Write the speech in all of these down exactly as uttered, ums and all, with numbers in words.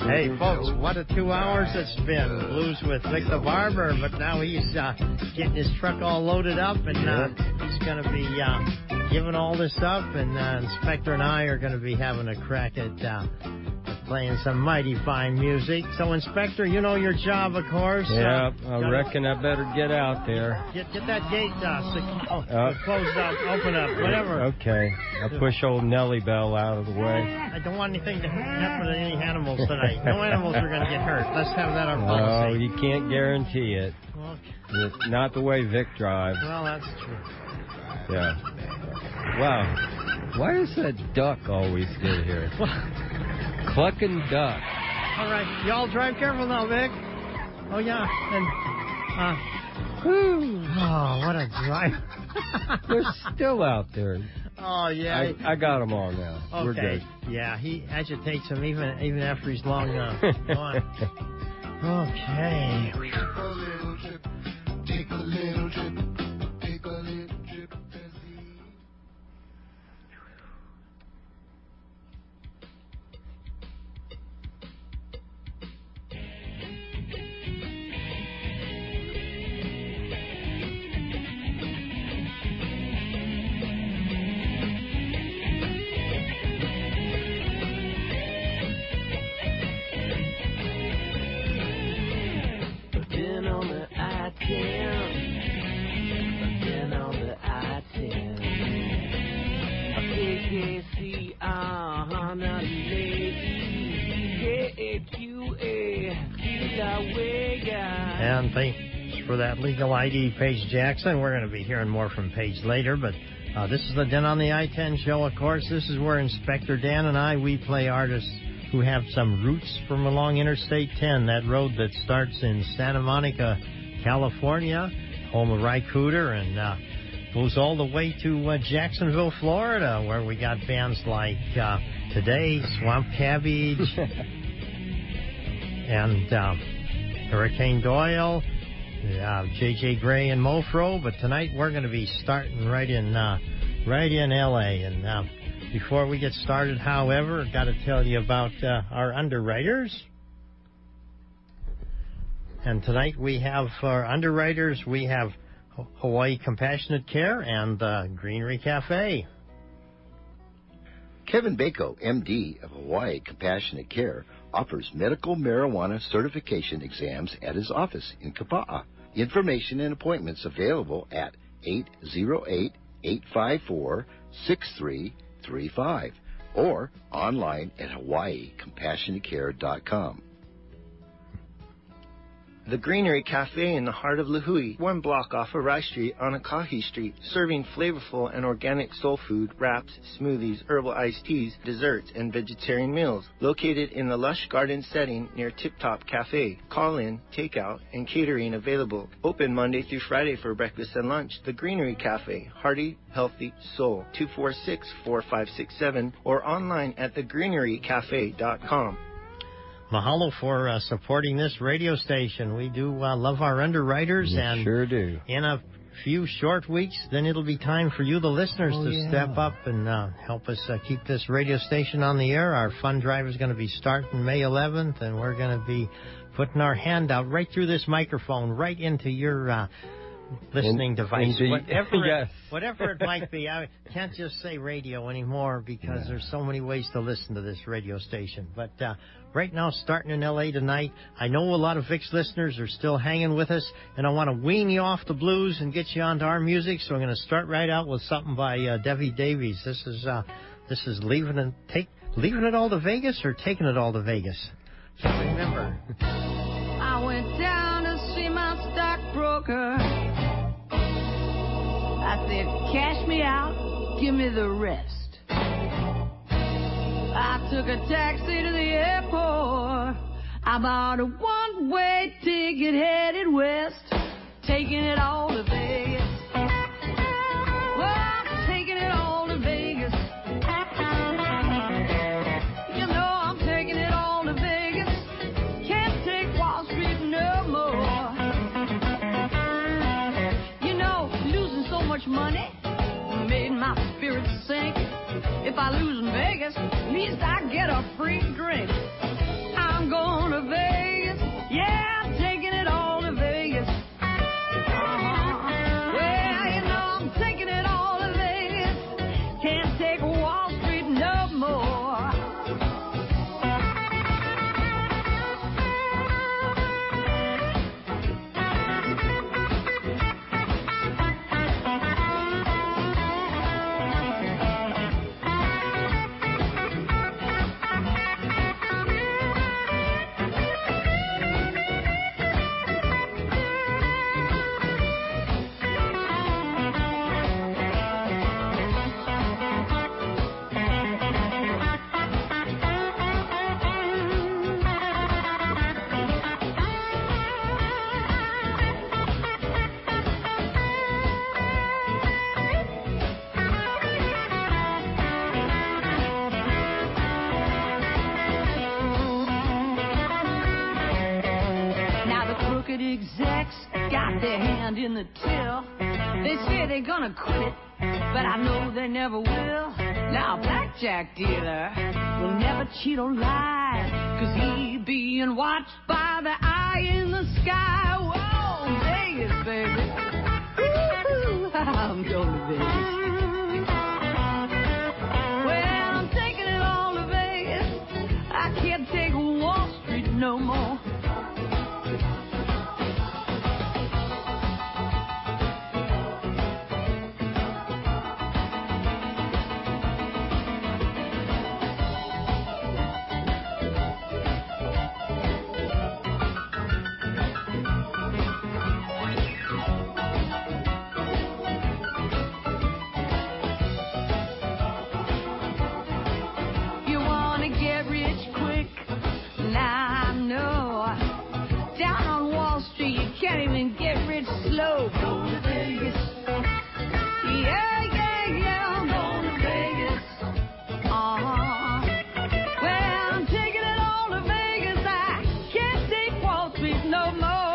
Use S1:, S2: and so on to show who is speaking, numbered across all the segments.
S1: Hey, folks, what a two hours it's been. Blues with Vic the Barber, but now he's uh, getting his truck all loaded up, and uh, he's going to be uh, giving all this up, and uh, Inspector and I are going to be having a crack at uh, playing some mighty fine music. So, Inspector, you know your job, of course.
S2: Yeah,
S1: uh,
S2: I reckon I better get out there.
S1: Get, get that gate uh, sec- oh,
S2: uh,
S1: closed up, open up, whatever.
S2: Okay, I'll push old Nellie Bell out of the way.
S1: I don't want anything to happen to any animals tonight. No animals are going to get hurt. Let's have that on policy.
S2: Oh, you can't guarantee it.
S1: Okay.
S2: Not the way Vic drives.
S1: Well, that's true.
S2: Yeah. Wow. Why does that duck always get here? Clucking duck.
S1: All right. Y'all drive careful now, Vic. Oh, yeah. And, uh, whew. Oh, what a drive.
S2: They're still out there.
S1: Oh, yeah.
S2: I, I got them all now.
S1: Okay.
S2: We're good.
S1: Yeah, he agitates him even even after he's long uh, gone. Okay.
S3: Take a little trip. Take a little trip. Take a little trip.
S1: And thanks for that legal I D, Paige Jackson. We're going to be hearing more from Paige later, but uh, this is the Den on the I ten show, of course. This is where Inspector Dan and I, we play artists who have some roots from along Interstate ten, that road that starts in Santa Monica, California, home of Ry Cooder, and uh, goes all the way to uh, Jacksonville, Florida, where we got bands like uh, Today, Swamp Cabbage, and uh, Hurricane Doyle, uh, J J Gray and Mofro. But tonight we're going to be starting right in uh, right in L A. And uh, before we get started, however, I've got to tell you about uh, our underwriters. And tonight we have our underwriters. We have Hawaii Compassionate Care and the uh, Greenery Cafe.
S4: Kevin Bako, M D of Hawaii Compassionate Care, offers medical marijuana certification exams at his office in Kapa'a. Information and appointments available at eight zero eight, eight five four, six three three five or online at hawaii compassionate care dot com.
S5: The Greenery Cafe in the heart of Lihue, one block off of Rice Street on Akahi Street, serving flavorful and organic soul food, wraps, smoothies, herbal iced teas, desserts, and vegetarian meals. Located in the lush garden setting near Tip Top Cafe. Call in, takeout, and catering available. Open Monday through Friday for breakfast and lunch. The Greenery Cafe, Hearty, Healthy Soul, two four six, four five six seven, or online at the greenery cafe dot com.
S1: Mahalo for uh, supporting this radio station. We do uh, love our underwriters.
S2: You
S1: and
S2: sure do.
S1: In a few short weeks, then it'll be time for you, the listeners,
S2: oh,
S1: to
S2: yeah.
S1: step up and uh, help us uh, keep this radio station on the air. Our fund drive is going to be starting May eleventh, and we're going to be putting our hand out right through this microphone, right into your uh, listening
S2: in,
S1: device.
S2: Indeed.
S1: Whatever,
S2: yes.
S1: it, whatever it might be. I can't just say radio anymore because
S2: yeah.
S1: there's so many ways to listen to this radio station. But uh, right now, starting in L A tonight, I know a lot of Vic's listeners are still hanging with us, and I want to wean you off the blues and get you onto our music. So I'm going to start right out with something by uh, Debbie Davies. This is uh, this is leaving it take leaving it all to Vegas or taking it all to Vegas. So remember.
S6: I went down to see my stockbroker. I said, cash me out, give me the rest. I took a taxi to the airport. I bought a one-way ticket headed west, taking it all to Vegas. Well, I'm taking it all to Vegas. You know I'm taking it all to Vegas. Can't take Wall Street no more. You know, losing so much money made my spirits sink. If I lose in Vegas, at least I get a free drink. I'm going market execs got their hand in the till. They say they're gonna quit, but I know they never will. Now a blackjack dealer will never cheat or lie, 'cause he being watched by the eye in the sky. Whoa, Vegas, baby. Woo-hoo, I'm going to Vegas. Well, I'm taking it all to Vegas. I can't take Wall Street no more. Can't even get rich slow. Go to Vegas. Yeah, yeah, yeah. I'm going to Vegas. Uh-huh. Well, I'm taking it all to Vegas. I can't take Wall Street no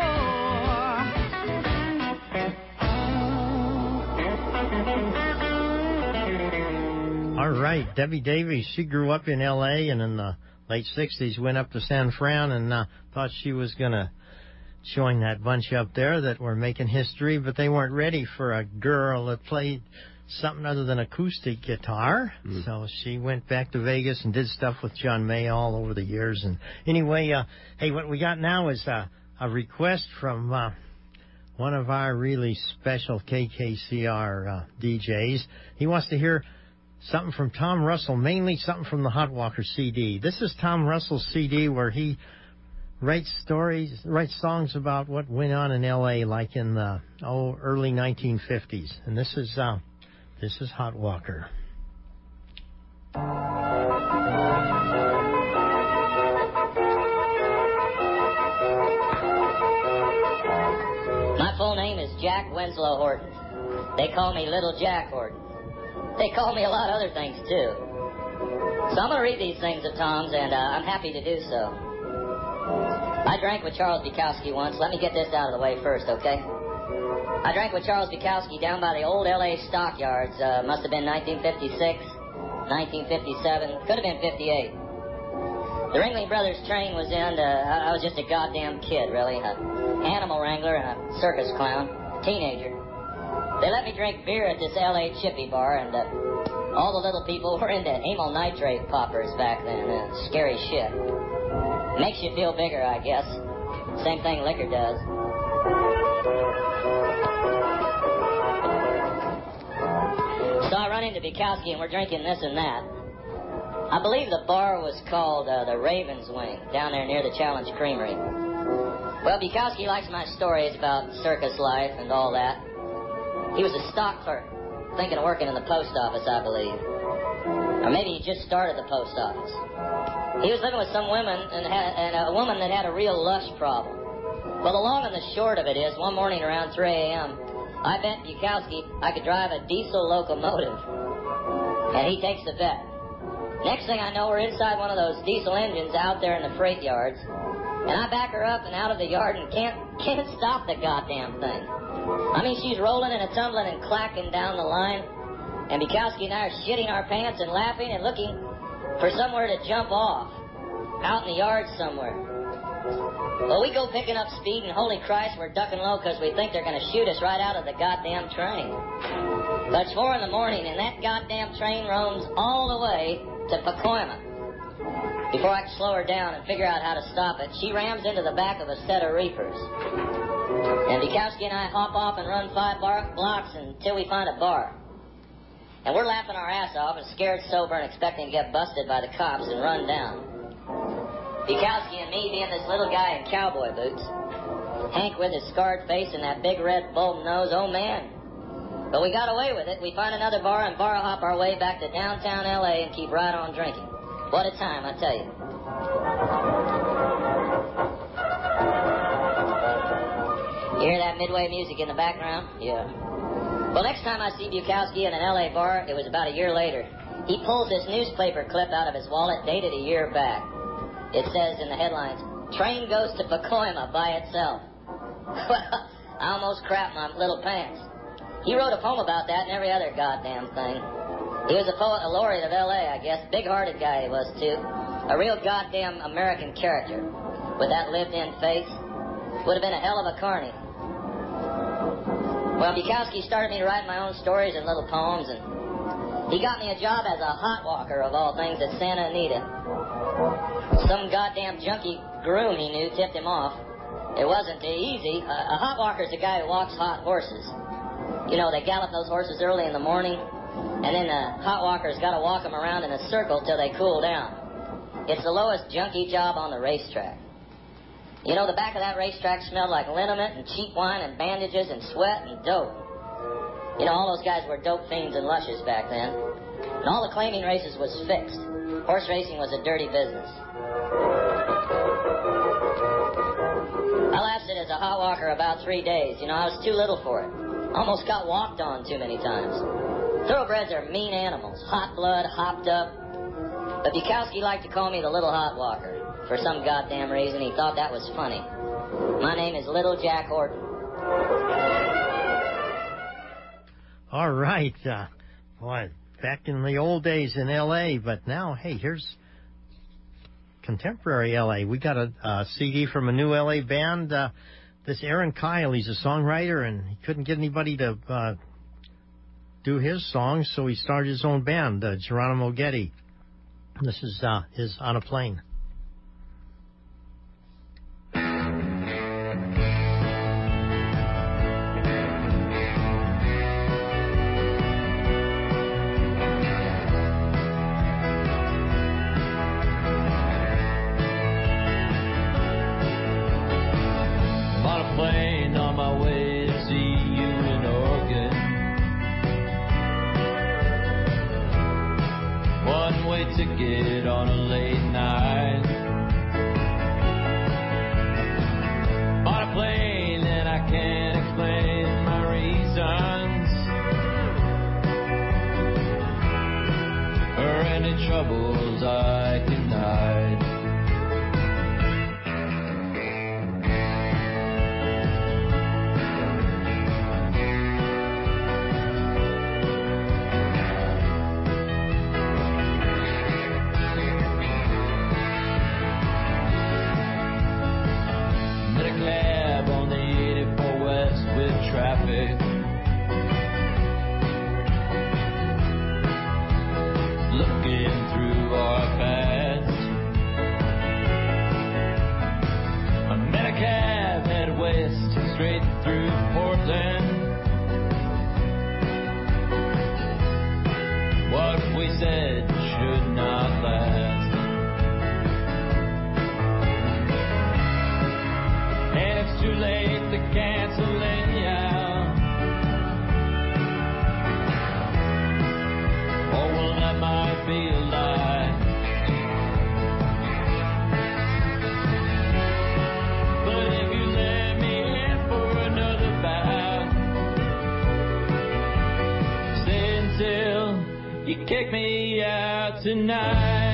S6: more.
S1: All right, Debbie Davies, she grew up in L A and in the late sixties went up to San Fran and uh, thought she was going to join that bunch up there that were making history, but they weren't ready for a girl that played something other than acoustic guitar. Mm. So she went back to Vegas and did stuff with John May all over the years. And anyway, uh, hey, what we got now is uh, a request from uh, one of our really special K K C R uh, D Js. He wants to hear something from Tom Russell, mainly something from the Hot Walker C D. This is Tom Russell's C D where he writes stories, writes songs about what went on in L A like in the oh early nineteen fifties. And this is uh, this is Hot Walker.
S7: My full name is Jack Winslow Horton. They call me Little Jack Horton. They call me a lot of other things too. So I'm going to read these things of Tom's, and uh, I'm happy to do so. I drank with Charles Bukowski once. Let me get this out of the way first, okay? I drank with Charles Bukowski down by the old L A stockyards. Uh, must have been nineteen fifty-six, nineteen fifty-seven, could have been fifty-eight. The Ringling Brothers train was in. Uh, I was just a goddamn kid, really. An animal wrangler and a circus clown. Teenager. They let me drink beer at this L A Chippy bar, and uh, all the little people were into amyl nitrate poppers back then. Uh, scary shit. Makes you feel bigger, I guess. Same thing liquor does. So I run into Bukowski and we're drinking this and that. I believe the bar was called uh, the Raven's Wing, down there near the Challenge Creamery. Well, Bukowski likes my stories about circus life and all that. He was a stock clerk, thinking of working in the post office, I believe. Or maybe he just started the post office. He was living with some women and, had, and a woman that had a real lust problem. Well, the long and the short of it is, one morning around three a.m., I bet Bukowski I could drive a diesel locomotive. And he takes the bet. Next thing I know, we're inside one of those diesel engines out there in the freight yards. And I back her up and out of the yard and can't, can't stop the goddamn thing. I mean, she's rolling and a-tumbling and clacking down the line. And Bukowski and I are shitting our pants and laughing and looking for somewhere to jump off. Out in the yard somewhere. Well, we go picking up speed, and holy Christ, we're ducking low because we think they're going to shoot us right out of the goddamn train. But it's four in the morning, and that goddamn train roams all the way to Pacoima. Before I can slow her down and figure out how to stop it, she rams into the back of a set of reapers. And Bukowski and I hop off and run five bar- blocks until we find a bar. And we're laughing our ass off and scared sober and expecting to get busted by the cops and run down. Bukowski and me being this little guy in cowboy boots. Hank with his scarred face and that big red bulb nose, oh man. But we got away with it. We find another bar and bar hop our way back to downtown L A and keep right on drinking. What a time, I tell you. You hear that Midway music in the background? Yeah. Well, next time I see Bukowski in an L A bar, it was about a year later. He pulls this newspaper clip out of his wallet dated a year back. It says in the headlines, "Train goes to Pacoima by itself." Well, I almost crapped my little pants. He wrote a poem about that and every other goddamn thing. He was a poet, a laureate of L A, I guess. Big-hearted guy he was, too. A real goddamn American character. With that lived-in face. Would have been a hell of a carny. Well, Bukowski started me writing my own stories and little poems, and he got me a job as a hot walker, of all things, at Santa Anita. Some goddamn junkie groom he knew tipped him off. It wasn't easy. A, a hot walker's a guy who walks hot horses. You know, they gallop those horses early in the morning, and then the hot walker's got to walk them around in a circle till they cool down. It's the lowest junkie job on the racetrack. You know, the back of that racetrack smelled like liniment and cheap wine and bandages and sweat and dope. You know, all those guys were dope fiends and lushes back then. And all the claiming races was fixed. Horse racing was a dirty business. I lasted as a hot walker about three days. You know, I was too little for it. Almost got walked on too many times. Thoroughbreds are mean animals. Hot blood, hopped up. But Bukowski liked to call me the Little Hot Walker. For some goddamn reason, he thought that was funny. My name is Little Jack Horton.
S1: All right. Uh, boy, back in the old days in L A, but now, hey, here's contemporary L A. We got a, a C D from a new L A band. Uh, this Aaron Kyle, he's a songwriter, and he couldn't get anybody to uh, do his songs, so he started his own band, uh, Geronimo Getty. This is uh, his On a Plane.
S8: Ticket on a late night. Bought a plane and I can't explain my reasons or any troubles I can hide. Traffic, looking through our past. I met a cab, head west, straight through Portland. What we said should not last, and it's too late to cancel it. Might be a lie, but if you let me in for another bout, stay until you kick me out tonight.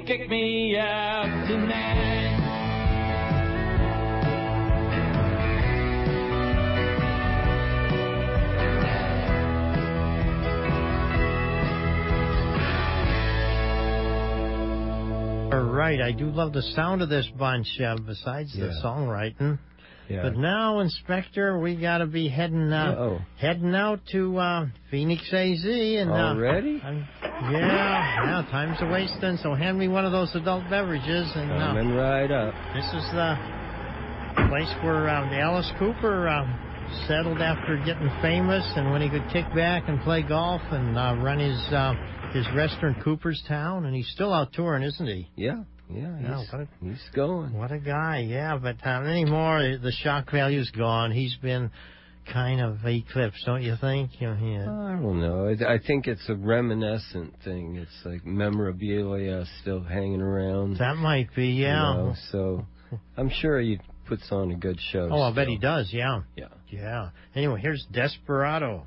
S8: kick me out tonight.
S1: Right, I do love the sound of this bunch, uh, besides the
S2: Yeah.
S1: songwriting.
S2: Yeah.
S1: But now, Inspector, we got to be heading uh,
S2: Uh-oh.
S1: heading out to uh, Phoenix A Z. And, uh,
S2: Already?
S1: I'm- yeah, yeah, time's a wasting, so hand me one of those adult beverages. And uh,
S2: Coming right up.
S1: this is the place where um, Alice Cooper uh, settled after getting famous, and when he could kick back and play golf and uh, run his uh, his restaurant Cooperstown, and he's still out touring, isn't he?
S2: Yeah, yeah,
S1: Yeah,
S2: he's,
S1: what a-
S2: he's going.
S1: What a guy, yeah, but uh, anymore, the shock value's gone. He's been kind of eclipsed, don't you think? You know, he had-
S2: I don't know. I, I think it's a reminiscent thing. It's like memorabilia still hanging around.
S1: that might be, yeah.
S2: You know, so I'm sure he puts on a good show.
S1: Oh, I bet
S2: still.
S1: he does, yeah.
S2: Yeah.
S1: Yeah. Anyway, here's Desperado.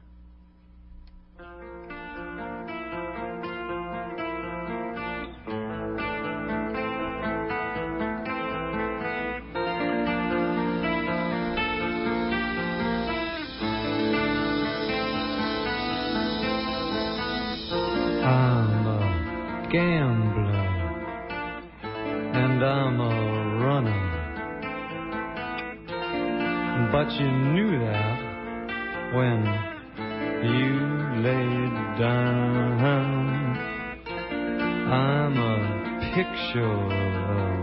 S9: I'm a gambler and I'm a runner, but you knew that when you laid down. I'm a picture of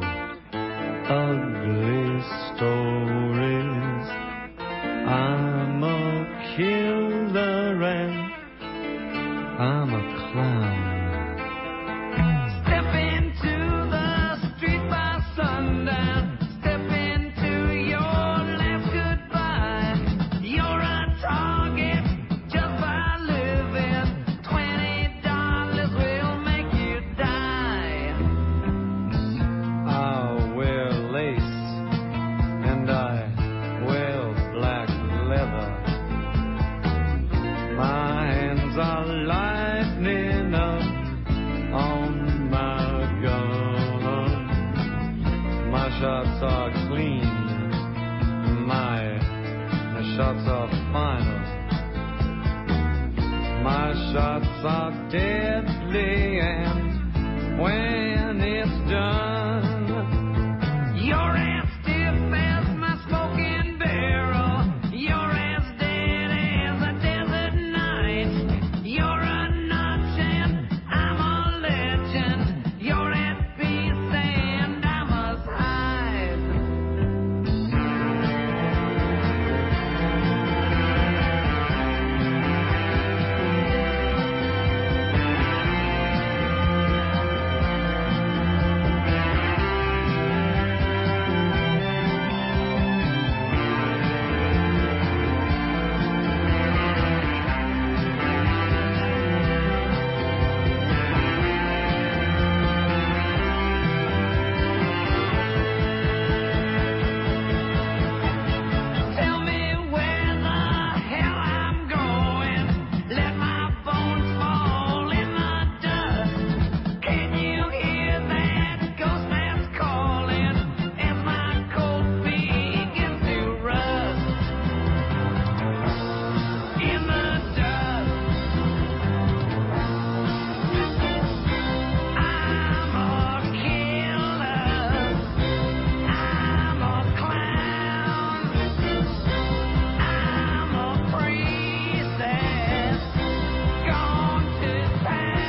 S9: ugly stories. I'm a killer and I'm a clown. Step into the street by sundown. Step into your last goodbye. You're a target just by living. Twenty dollars will make you die. I wear lace and I wear black leather. My hands are lightning up on my gun. My shots are clean. My shots are final. My shots are deadly, and when it's done, you're as stiff as my smoking barrel. You're as dead as a desert night. You're a notch and I'm a legend. You're at peace and I must hide. Tell me where the hell I'm going. Let my bones fall in the dust. Can you hear that ghost that's calling as my coat begins to rust in the dust? I'm a killer. I'm a clown. I'm a princess gone to town.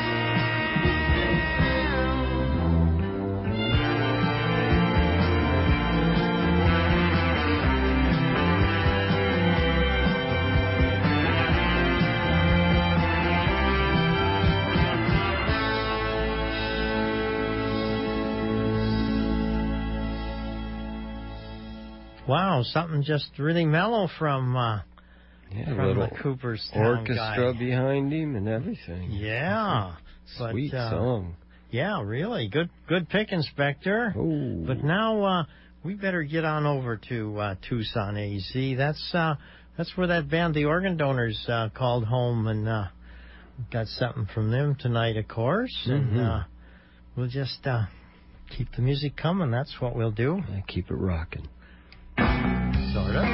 S1: Wow, something just really mellow from uh,
S2: Yeah, a
S1: from
S2: little
S1: the Cooperstown
S2: orchestra
S1: guy.
S2: behind him and everything.
S1: Yeah, but,
S2: Sweet
S1: uh,
S2: song.
S1: Yeah, really good. Good pick, Inspector.
S2: Oh.
S1: But now uh, we better get on over to uh, Tucson, A Z. That's uh, that's where that band, the Organ Donors, uh, called home, and uh, got something from them tonight, of course. And
S2: Mhm.
S1: uh, we'll just uh, keep the music coming. That's what we'll do.
S2: I keep it rocking.
S1: Sort of.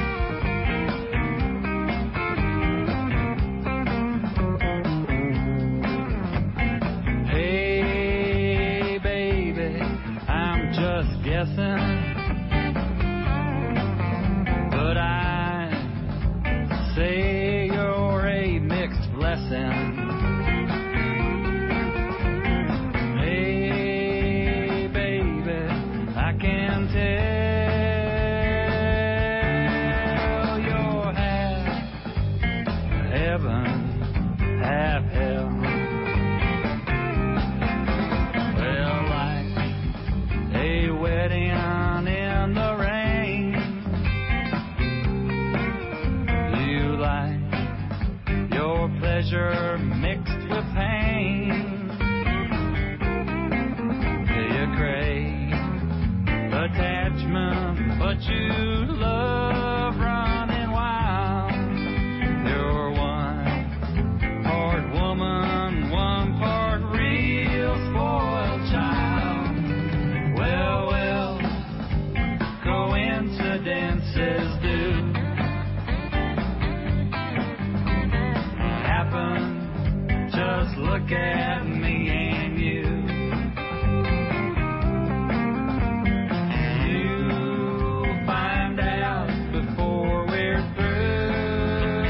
S9: Hey, baby, I'm just guessing, but I say you're a mixed blessing. Hey, baby, I can tell you're half heaven, half hell. Well, like a wedding in the rain, you like your pleasure mixed with pain. You crave attachment, but you love running wild. You're one part woman, one part real spoiled child. Well, well, coincidences do happen. Just look at me and you. You'll find out before we're through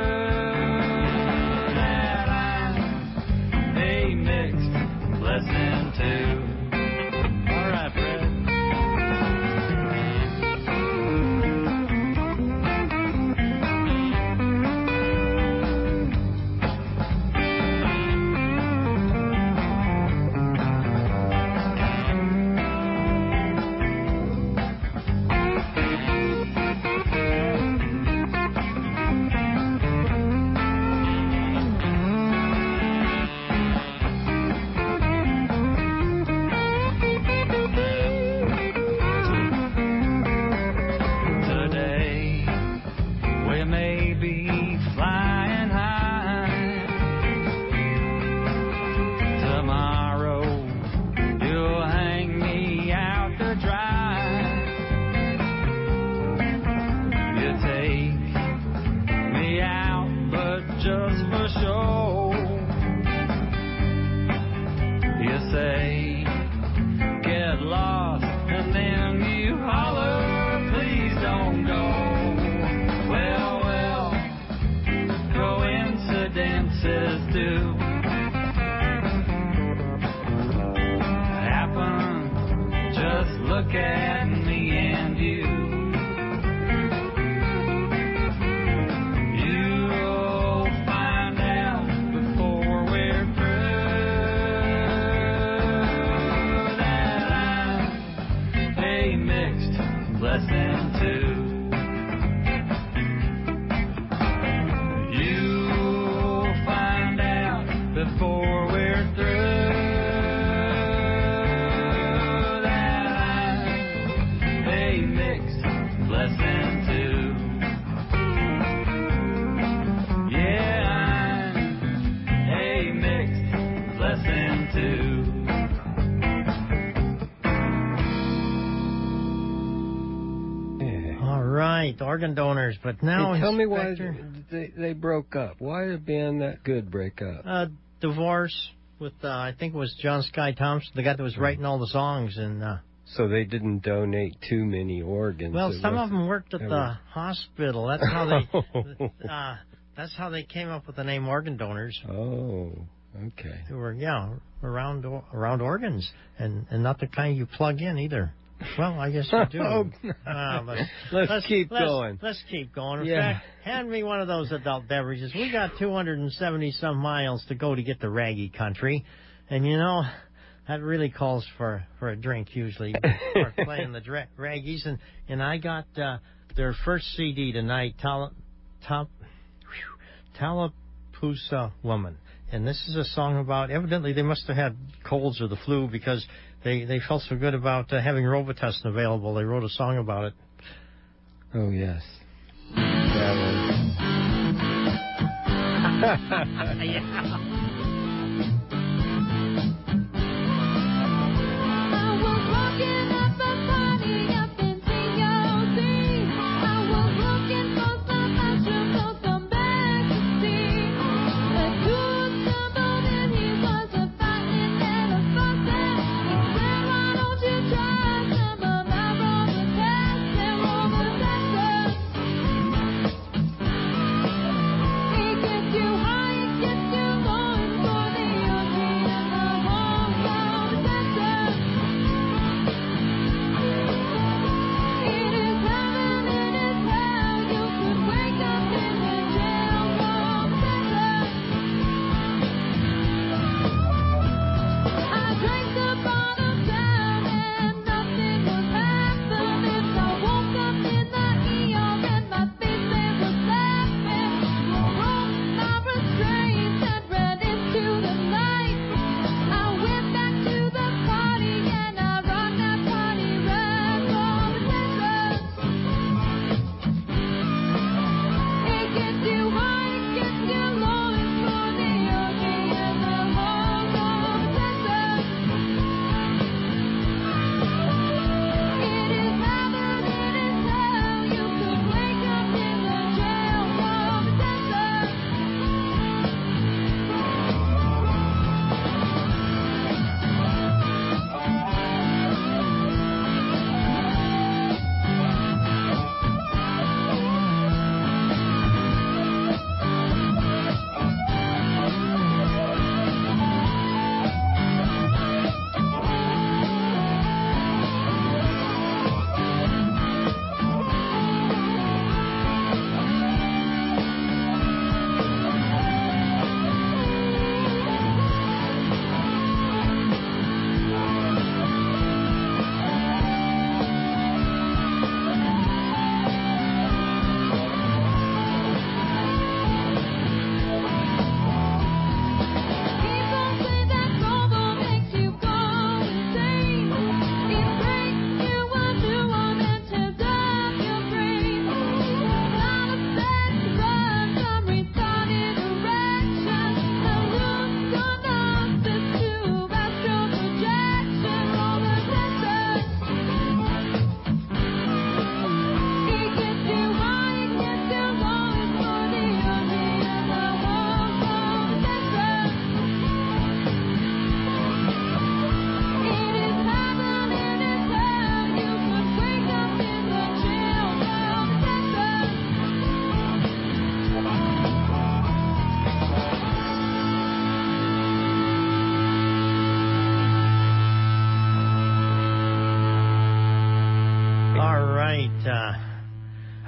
S9: that I'm a mixed blessing too. All right, Fred. Today we may be flying high. Tomorrow you'll hang me out to dry. You take me out, but just for show. You say, get lost, and then you holler, please don't go. Well, well, coincidences do happen. Just look at me and you. You'll find out before we're through that I'm a mixed blessing too. You'll find out before we're through that I'm a mixed blessing too. Yeah, I'm a mixed blessing too.
S2: Yeah.
S1: All right, organ donors. But now,
S2: Hey, tell me why
S1: Inspector,
S2: they, they broke up. Why did a band that good break up?
S1: uh, divorce with uh, I think it was John Sky Thompson, the guy that was writing all the songs, and uh,
S2: So they didn't donate too many organs.
S1: well,
S2: It
S1: some of
S2: wasn't-
S1: them worked at
S2: it
S1: the
S2: was-
S1: hospital. That's how they. uh, that's how they came up with the name organ donors.
S2: Oh, okay.
S1: Who were yeah around around organs, and and not the kind you plug in either. Well, I guess you do.
S2: Oh,
S1: Uh, but
S2: let's, keep
S1: let's,
S2: going.
S1: Let's keep going. In
S2: Yeah.
S1: fact, hand me one of those adult beverages. We got two hundred seventy some miles to go to get to Raggy Country, and you know that really calls for for a drink usually before playing the dra- Raggies. And and I got uh, their first C D tonight, Tal- Top Tallapoosa Woman. And this is a song about, evidently they must have had colds or the flu because they, they felt so good about uh, having Robitussin available. They wrote a song about it.
S2: Oh, yes. That
S1: yeah.
S6: I was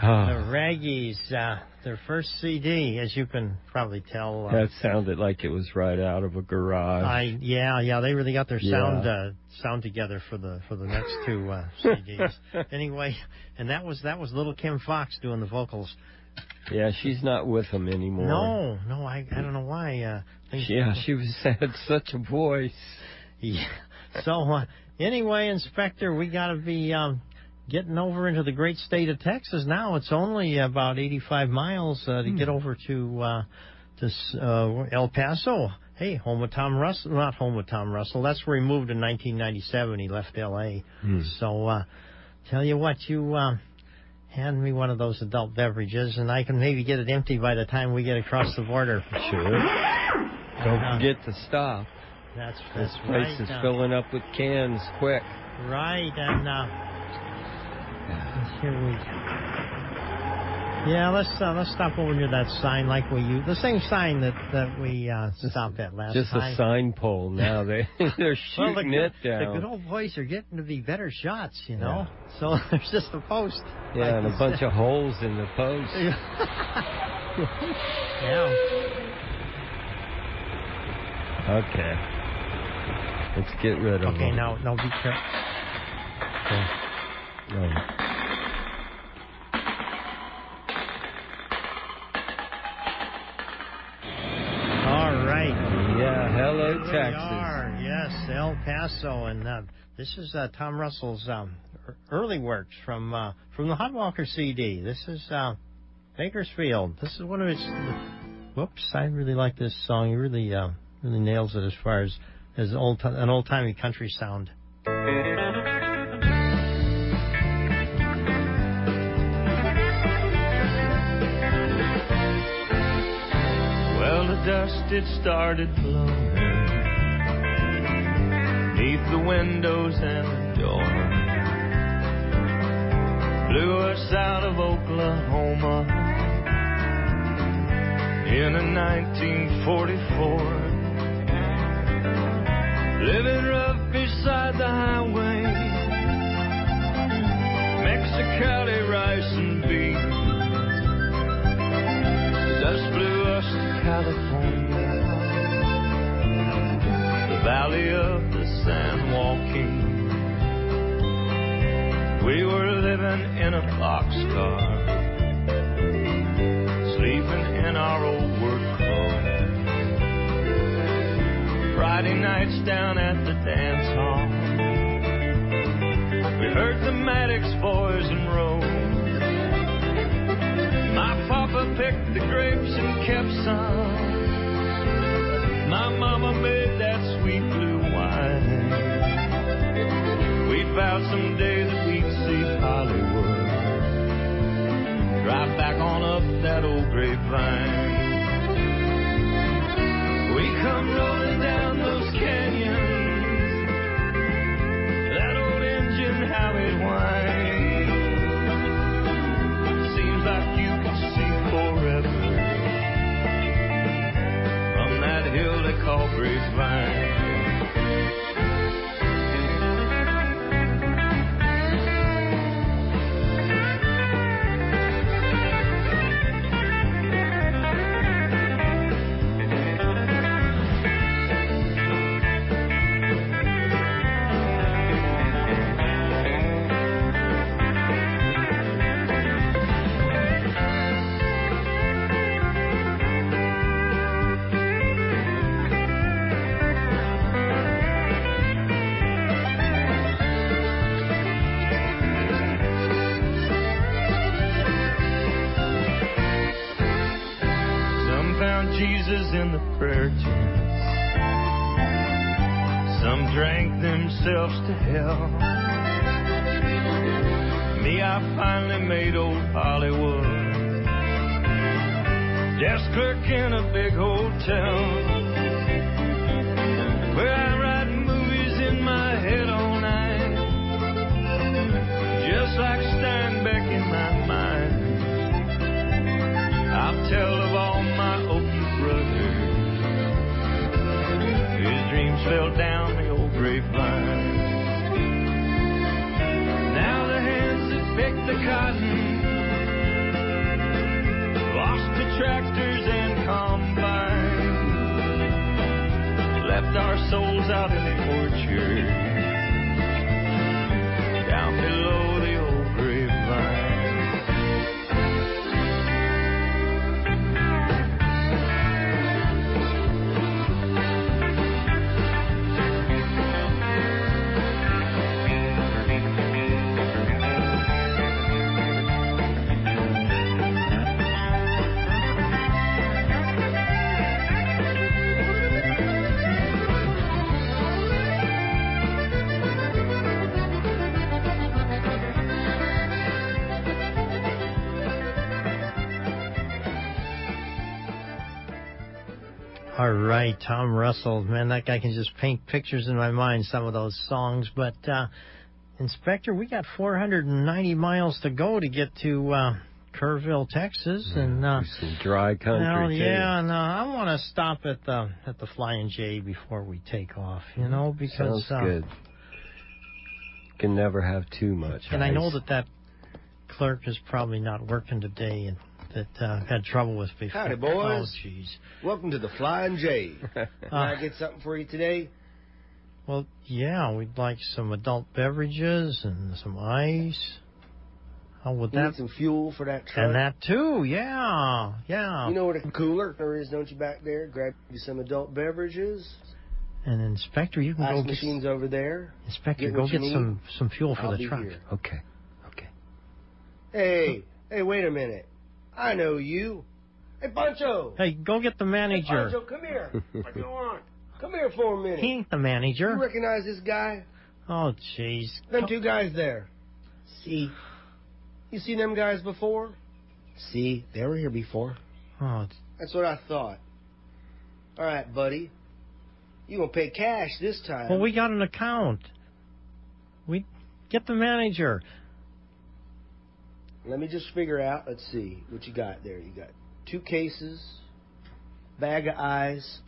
S1: The Raggies, uh, their first C D, as you can probably tell. Uh,
S2: That sounded like it was right out of a garage.
S1: I yeah yeah they really got their
S2: Yeah.
S1: sound uh, sound together for the for the next two uh, C Ds. Anyway, and that was that was Little Kim Fox doing the vocals.
S2: Yeah, she's not with them anymore.
S1: No, no, I I don't know why. Uh, things-
S2: Yeah, she was had such a voice.
S1: Yeah. So uh, anyway, Inspector, we got to be um, getting over into the great state of Texas now. It's only about eighty-five miles uh, to
S2: Hmm.
S1: get over to uh, to uh, El Paso. Hey, home of Tom Russell. Not home of Tom Russell. That's where he moved in nineteen ninety-seven. He left L A
S2: Hmm.
S1: So uh, tell you what, you uh, hand me one of those adult beverages, and I can maybe get it empty by the time we get across the border.
S2: Sure. Don't
S1: Uh,
S2: forget to stop.
S1: That's
S2: This
S1: that's
S2: place
S1: right.
S2: is
S1: uh,
S2: filling up with cans quick.
S1: Right, and uh, here we go. Yeah, let's uh, let's stop over near that sign like we used, the same sign that that we uh, stopped at last
S2: Just
S1: time.
S2: a sign pole now. They they're
S1: Well,
S2: shooting
S1: the, good,
S2: it down.
S1: the good old boys are getting to be better shots, you know. So there's just a post.
S2: yeah,
S1: like
S2: and
S1: you
S2: a bunch
S1: said.
S2: of holes in the post.
S1: Yeah.
S2: Okay. Let's get rid of
S1: Okay,
S2: them.
S1: now now be careful. Okay.
S2: No.
S1: All right.
S2: Yeah, hello,
S1: Here we
S2: Texas.
S1: are. Yes, El Paso, and uh, this is uh, Tom Russell's um, er- early works from uh, from the Hot Walker C D. This is uh, Bakersfield. This is one of his. Whoops! I really like this song. He really uh, really nails it as far as as old an old timey country sound.
S8: Well, the dust it started blowing neath the windows and the door. Blew us out of Oklahoma in a nineteen forty-four. Living rough beside the highway, Mexicali rice and beans. The dust blew us to California, the valley of the San Joaquin. We were living in a boxcar, sleeping in our old work clothes. Friday nights down at the dance hall, we heard the Maddox boys and rode. My papa picked the grapes and kept some. My mama made that sweet blue wine. We vowed someday that we'd see Hollywood, drive back on up that old grapevine. We come rolling down those canyons, that old engine, how it whines. Seems like you can see forever from that hill they call Grapevine. Jesus in the prayer tent. Some drank themselves to hell. Me, I finally made old Hollywood, desk clerk in a big hotel, where I write movies in my head all night, just like Steinbeck in my mind. I'll tell of all my Okie brothers whose dreams fell down the old grapevine. Now the hands that pick the cotton lost to tractors and combines, left our souls out in the orchard, down below the old grapevine.
S1: All right, Tom Russell. Man, that guy can just paint pictures in my mind, some of those songs. But, uh, Inspector, we got four hundred ninety miles to go to get to uh, Kerrville, Texas. And uh,
S2: some dry country,
S1: well,
S2: too.
S1: yeah, and uh, I want to stop at the at the Flying J before we take off, you know, because...
S2: Sounds
S1: uh,
S2: good. Can never have too much
S1: And
S2: ice.
S1: I know that that clerk is probably not working today and that uh, had trouble with before.
S10: Howdy, boys.
S1: Oh, jeez.
S10: Welcome to the Flying J. Can I get something for you today?
S1: Well, yeah, we'd like some adult beverages and some ice. How would
S10: You
S1: that...
S10: need some fuel for that truck?
S1: And that, too, yeah, yeah.
S10: You know where the cooler is, don't you, back there? Grab you some adult beverages.
S1: And, Inspector, you can
S10: Ice
S1: go get...
S10: machines over there.
S1: Inspector,
S10: Get
S1: go
S10: what you
S1: get
S10: need.
S1: some, some fuel for
S10: I'll
S1: the
S10: be
S1: truck.
S10: here.
S2: Okay, okay.
S10: Hey, hey, wait a minute. I know you. Hey, Pancho.
S1: Hey, go get the
S10: Hey,
S1: manager.
S10: Pancho, come here. What do you want? Come here for a minute.
S1: He ain't the manager.
S10: You recognize this guy?
S1: Oh, jeez.
S10: Them two guys there. See? You seen them guys before? See, they were here before.
S1: Oh,
S10: That's what I thought. All right, buddy. You gonna pay cash this time.
S1: well, we got an account. We get the manager.
S10: Let me just figure out. Let's see what you got there. You got two cases, bag of eyes.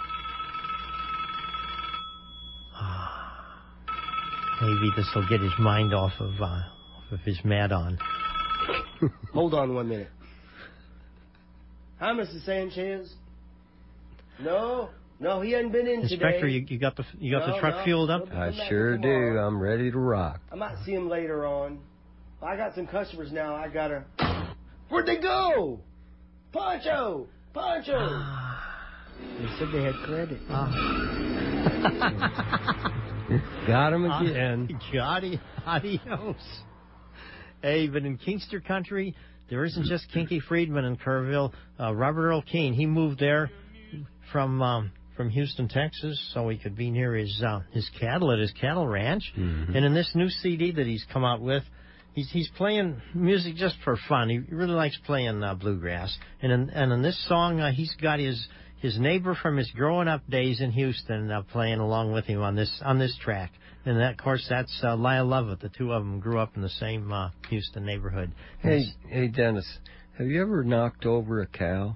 S1: Maybe this will get his mind off of uh, off of his mad-on.
S10: Hold on one minute. Hi, Mister Sanchez. No, no, he hadn't been in
S1: Inspector,
S10: today.
S1: you, you got the you got
S10: No,
S1: the truck
S10: no.
S1: fueled up?
S10: Nope.
S2: I
S10: Come back
S2: sure do.
S10: tomorrow.
S2: I'm ready to rock.
S10: I might see him later on. I got some customers now. I gotta. Where'd they go? Pancho, Pancho. They said they had credit.
S2: Got him
S1: Uh,
S2: again.
S1: Adi- Adios. Hey, but in Kingster country, there isn't just Kinky Friedman in Kerrville. Uh, Robert Earl Keen, he moved there from um, from Houston, Texas, so he could be near his uh, his cattle at his cattle ranch.
S2: Mhm.
S1: And in this new C D that he's come out with, he's he's playing music just for fun. He really likes playing uh, bluegrass. And in, and in this song, uh, he's got his his neighbor from his growing up days in Houston uh, playing along with him on this on this track. And that, of course, that's uh, Lyle Lovett. The two of them grew up in the same uh, Houston neighborhood.
S2: Hey, hey, Dennis, have you ever knocked over a cow?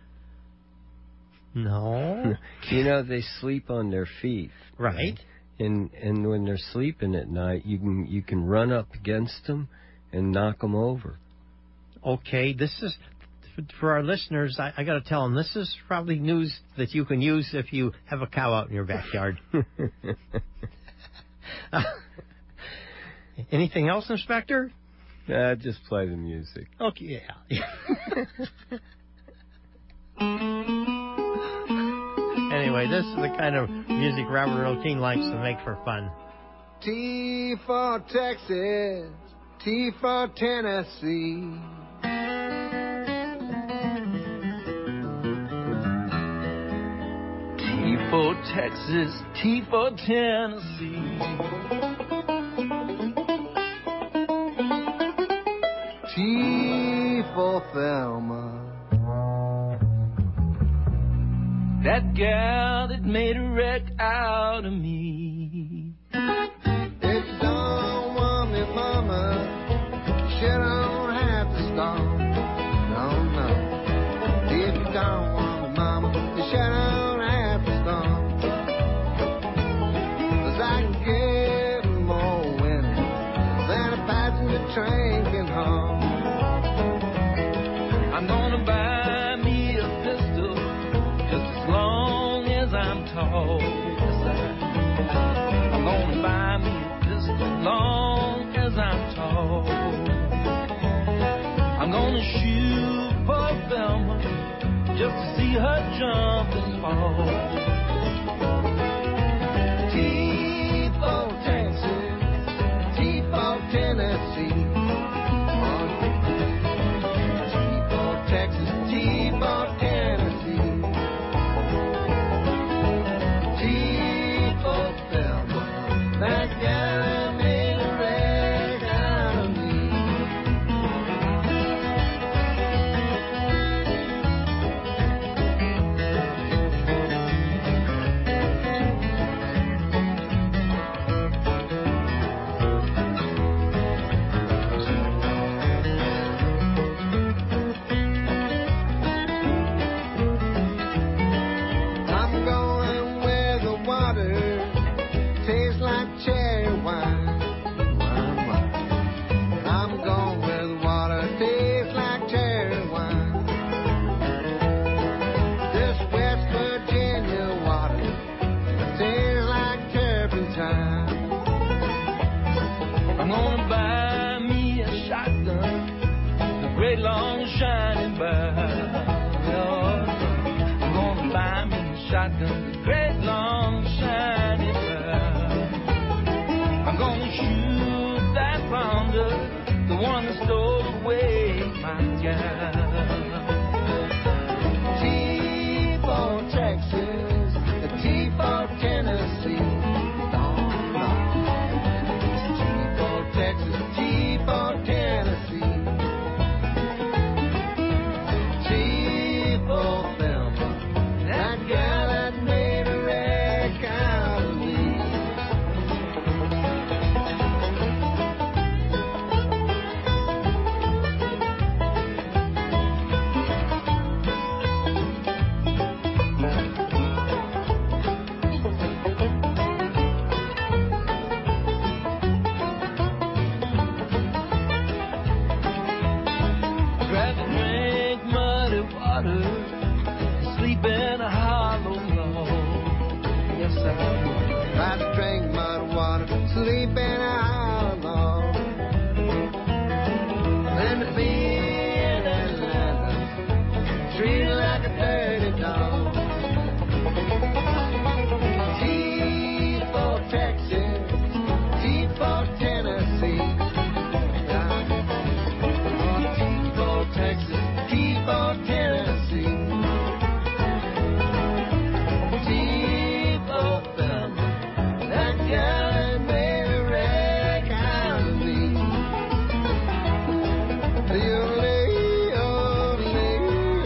S1: No.
S2: You know, they sleep on their feet.
S1: Right.
S2: And and when they're sleeping at night, you can you can run up against them and knock them over.
S1: Okay, this is, for our listeners, I, I got to tell them, this is probably news that you can use if you have a cow out in your backyard. uh, anything else, Inspector?
S2: Nah, just play the music.
S1: Okay, yeah. Anyway, this is the kind of music Robert Earl Keen likes to make for fun.
S3: T for Texas, T for Tennessee.
S8: T for Texas, T for Tennessee.
S3: T for Thelma.
S8: That gal that made a wreck out of me.
S3: If you don't want me, mama, you don't have to stop. No, no. If you don't want me, mama, you don't have to stop. 'Cause I can get more women than a passenger train can haul.
S8: I'm gonna buy me just to see her jump and fall.
S3: T-Bone, Texas, T-Bone, Tennessee. T-Bone, Texas, T-Bone, Tennessee. T-Bone, Thelma, that gal that made a wreck out of me. I'm going where the water tastes like cherry wine. Wine, wine. I'm going where the water tastes like cherry wine. This West Virginia water tastes like turpentine.
S8: I'm gonna buy me a shotgun, a great long shining barrel. I'm gonna buy me a shotgun, a great long shining barrel. I'm gonna shoot that pounder, the one that stole away my gal.
S3: T-Bone, Texas, the T-Bone, Tennessee. T-Bone, Texas, T-Bone, Tennessee. T-Bone, Thelma, that gal that made a wreck out of me.
S8: Grab a drink muddy water, sleep in a hollow log. Yes, I would.
S3: Try to drink mud water, sleep in a hollow log. Then to be in Atlanta, treated like a dirty dog. T-Bone, Texas, T-Bone, Tennessee. T-Bone, Texas, T-Bone, Tennessee. T-Bone, Thelma, that guy made a wreck out of me. Yodelay, yodelay,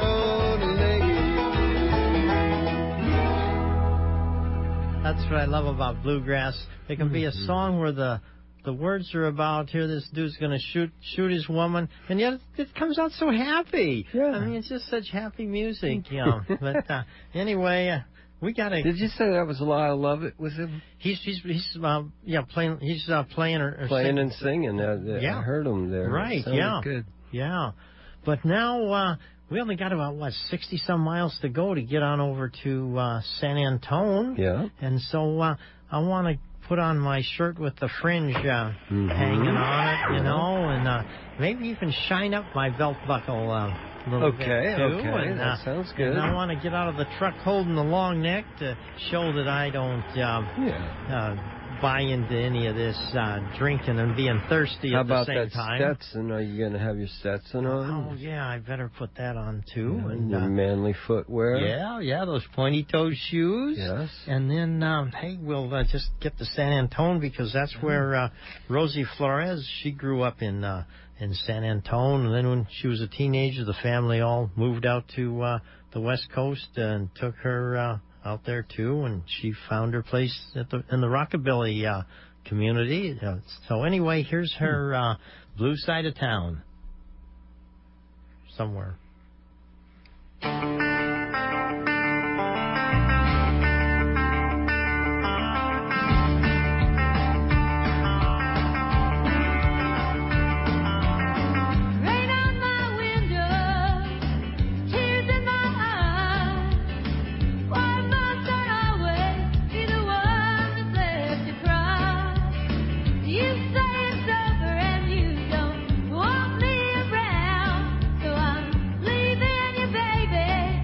S3: yodelay.
S1: That's what I love about bluegrass. It can be a song where the the words are about here this dude's going to shoot shoot his woman, and yet it comes out so happy.
S2: Yeah.
S1: I mean, it's just such happy music, you know. But uh, anyway, uh, we got to.
S2: Did you say that was Lyle Lovett? Was him
S1: He's he's he's uh, yeah playing. He's uh, playing or, or
S2: playing
S1: singing.
S2: and singing? Uh,
S1: Yeah.
S2: I heard him there.
S1: Right,
S2: Sounded
S1: yeah.
S2: Good.
S1: Yeah, but now uh, we only got about what sixty some miles to go to get on over to uh, San Antone.
S2: Yeah.
S1: And so uh, I want to put on my shirt with the fringe uh,
S2: Mhm.
S1: hanging on it, you know, and uh, maybe even shine up my belt buckle uh, a little
S2: Okay,
S1: bit too.
S2: okay,
S1: and,
S2: that
S1: uh,
S2: sounds good.
S1: And I want to get out of the truck holding the long neck to show that I don't uh,
S2: Yeah.
S1: uh, buy into any of this uh, drinking and being thirsty
S2: How
S1: at the
S2: about
S1: same
S2: that
S1: time.
S2: Stetson? Are you going to have your Stetson on?
S1: Oh yeah, I better put that on too.
S2: Yeah,
S1: and
S2: your
S1: uh,
S2: manly footwear.
S1: yeah, yeah, those pointy-toed shoes.
S2: Yes.
S1: And then, um, hey, we'll uh, just get to San Antone because that's where uh, Rosie Flores, she grew up in uh, in San Antone. And then when she was a teenager, the family all moved out to uh, the West Coast and took her uh, out there too. And she found her place at the, in the rockabilly uh, community. Uh, so anyway, here's her uh, Blue Side of Town. Somewhere.
S6: Rain on my window, tears in my eyes. Why must I always be the one that's left to cry? You say it's over and you don't want me around, so I'm leaving you, baby.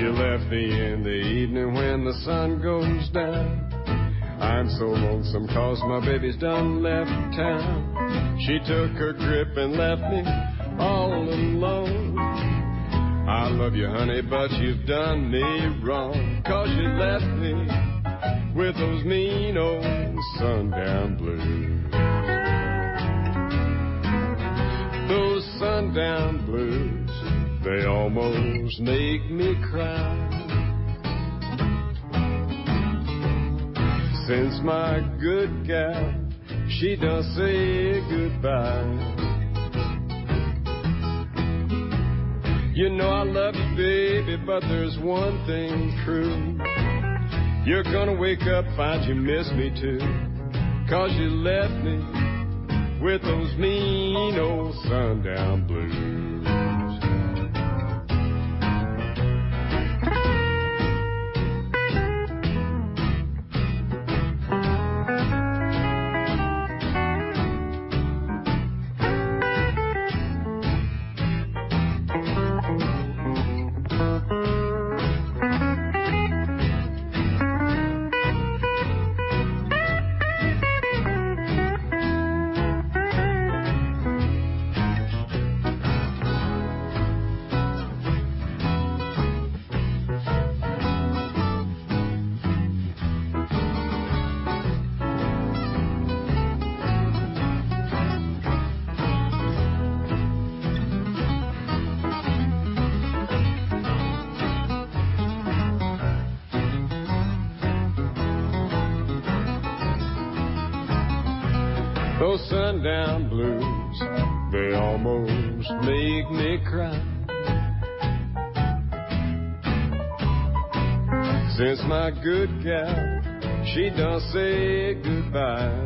S11: You left me in the evening when the sun goes down. I'm so lonesome 'cause my baby's done left town. She took her grip and left me all alone. I love you, honey, but you've done me wrong, 'cause you left me with those mean old sundown blues. Those sundown blues, they almost make me cry. Since my good gal, she done say goodbye. You know I love you, baby, but there's one thing true. You're gonna wake up, find you miss me too, 'cause you left me with those mean old sundown blues. Those sundown blues, they almost make me cry. Since my good gal, she done say goodbye.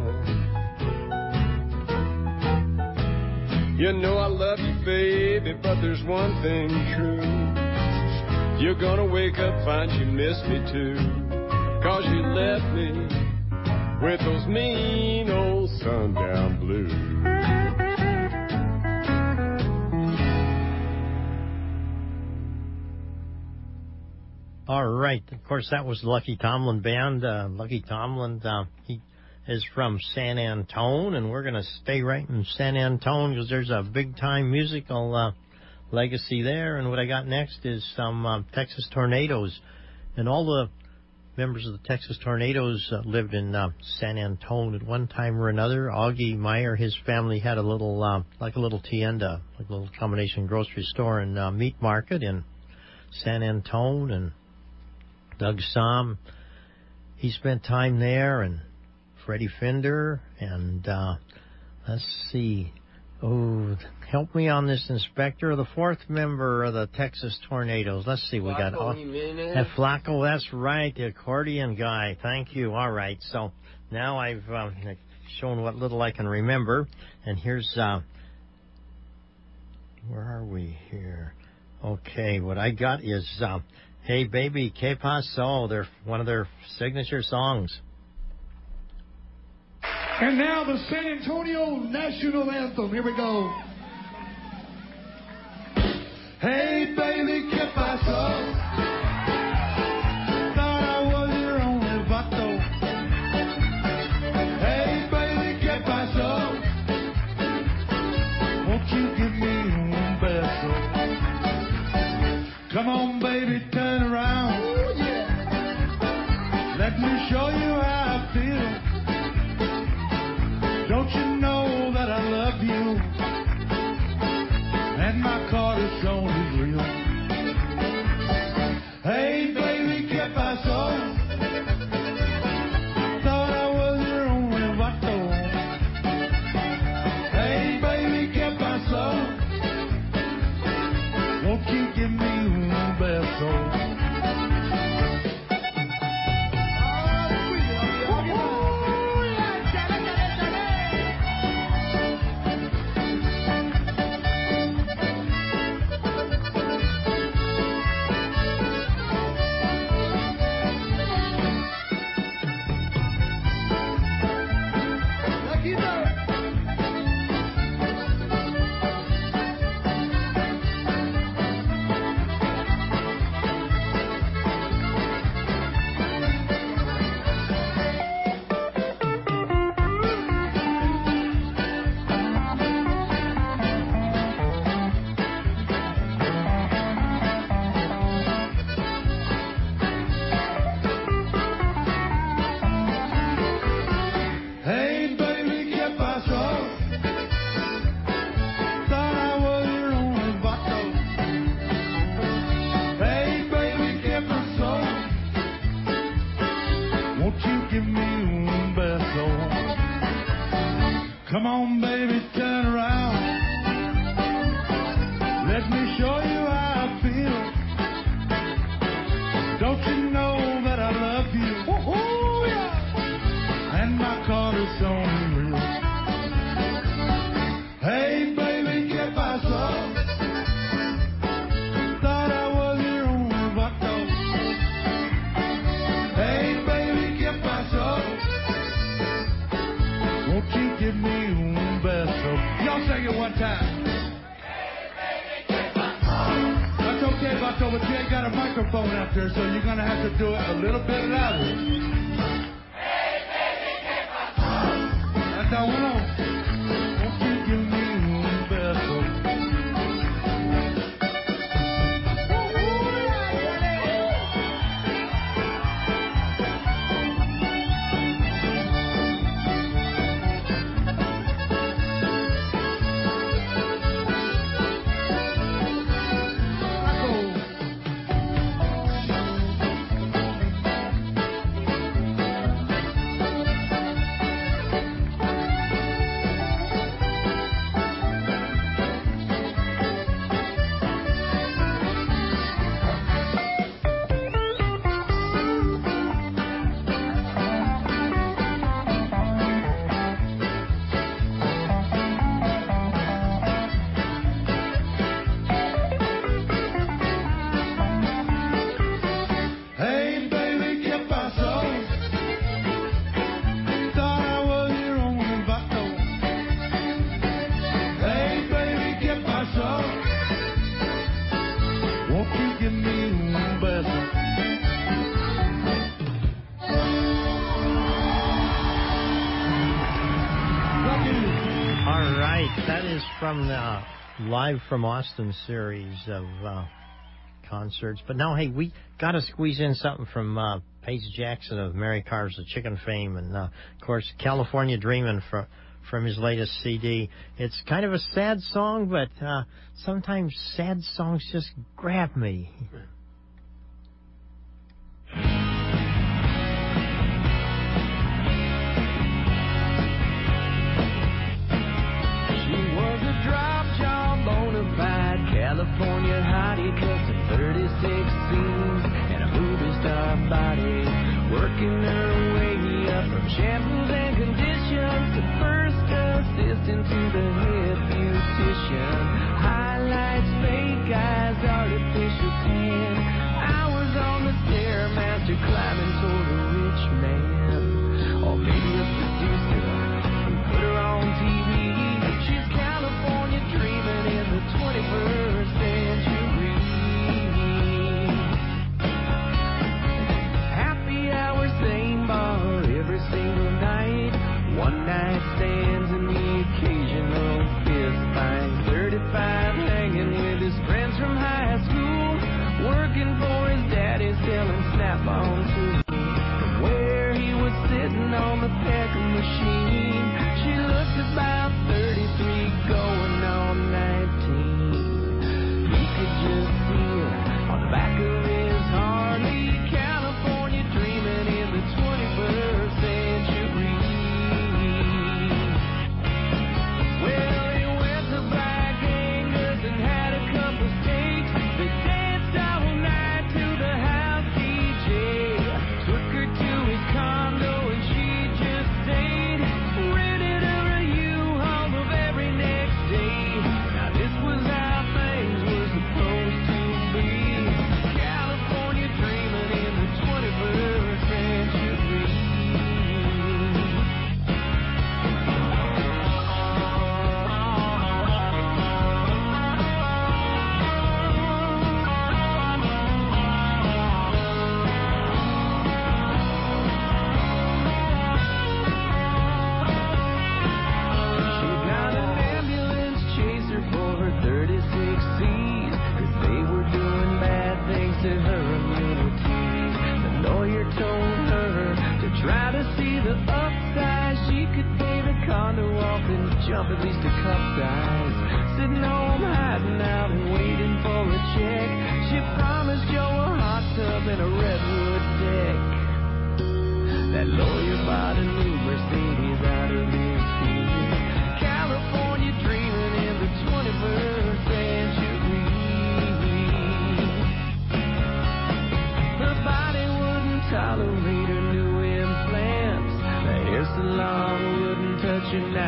S11: You know I love you, baby, but there's one thing true. You're gonna wake up, find you miss me too, 'cause you left me with those mean old sundown blues.
S1: All right. Of course, that was Lucky Tomlin Band. Uh, Lucky Tomlin, uh, he is from San Antone, and we're going to stay right in San Antone because there's a big-time musical uh, legacy there. And what I got next is some uh, Texas Tornadoes. And all the members of the Texas Tornadoes uh, lived in uh, San Antone at one time or another. Augie Meyer, his family had a little, uh, like a little tienda, like a little combination grocery store and uh, meat market in San Antone. And Doug Somm, he spent time there, and Freddie Fender, and uh, let's see, oh, help me on this, Inspector, the fourth member of the Texas Tornadoes. Let's see, we got
S2: Flacco Jimenez.
S1: uh, Flacco, that's right, the accordion guy. Thank you. All right, so now I've uh, shown what little I can remember, and here's, uh, where are we here? Okay, what I got is uh, Hey Baby, Que Paso, they're one of their signature songs.
S12: And now the San Antonio National Anthem. Here we go. Hey, baby, ¿qué pasó? Thought I was your only vato. Hey, baby, ¿qué pasó? Won't you give me un beso? Come on, baby, turn around. Ooh, yeah. Let me show you how I feel. Don't you know that I love you? And my corazón is real. Hey, baby, ¿qué pasó? Thought I was your only vato. Hey, baby, ¿qué pasó? Won't you give me un beso? Oh, Don't you know that I love you? Woo-hoo, yeah. And my car is on the real. Hey, baby, ¿qué pasó? Thought I was your only vato. Hey, baby, ¿qué pasó? Won't you give me un beso? Y'all sing it one time. That's okay, vato, but you ain't got a microphone out there, so you're gonna have to do it a little bit louder. Hey, baby, ¿qué pasó? That's how we know. Won't you give me un beso? Hey, baby, ¿qué pasó? Thought I was your only vato. Hey, baby, ¿qué pasó? Won't you give me un beso?
S1: All right, that is from the Live from Austin series of uh, concerts. But now, hey, we got to squeeze in something from uh, Paige Jackson of Mary Carr's The Chicken fame, and uh, of course, California Dreamin' from from his latest C D. It's kind of a sad song, but uh, sometimes sad songs just grab me.
S9: She was a drop-jaw, bona fide California hottie, cutting thirty-six scenes and a movie star body, working her way up from shambles and conditions to first assistant to the head beautician. Highlights, fake eyes, artificial tan, hours on the Stairmaster climbing toward a rich man, or maybe a producer who put her on T V. She's California dreaming in the twenty-first century. Happy hour, same bar every single night. One night stands and the occasional fist fight. thirty-five hanging with his friends from high school, working for his daddy selling snap-on tools. From where he was sitting on the packing machine, she looked about thirty-three, going on nineteen. He could just see her on the back of his Harley, California dreaming in the twenty-first century. Well, he went to buy gangers and had a couple steaks. They danced all night to the house D J. Took her to his condo and she just stayed. Rented her a U-Haul the very next day. Now this was how things were supposed to be. California dreaming in the twenty-first century. She got an ambulance chaser for her thirty-six C's, 'cause they were doing bad things to her immunities. The lawyer told her to try to see the upside. She could pay the condo off and jump at least a cup size. Sitting home hiding out and waiting for a check. She promised Joe a hot tub and a redwood deck. That lawyer bought a new Mercedes out of his fear. California dreaming in the twenty-first century. The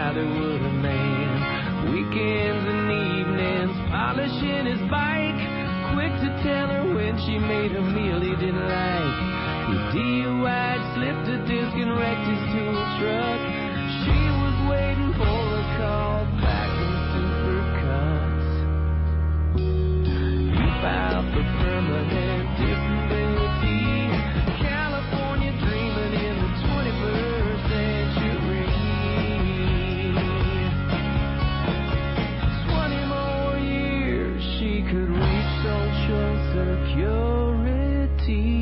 S9: Hollywood a man. Weekends and evenings, polishing his bike. Quick to tell her when she made a meal he didn't like. He D U I'd slipped a disc and wrecked his tool truck. She was waiting for a call back in Supercuts. He filed for permanent disability. California dreaming in the twenty-first century. Twenty more years she could reach Social Security.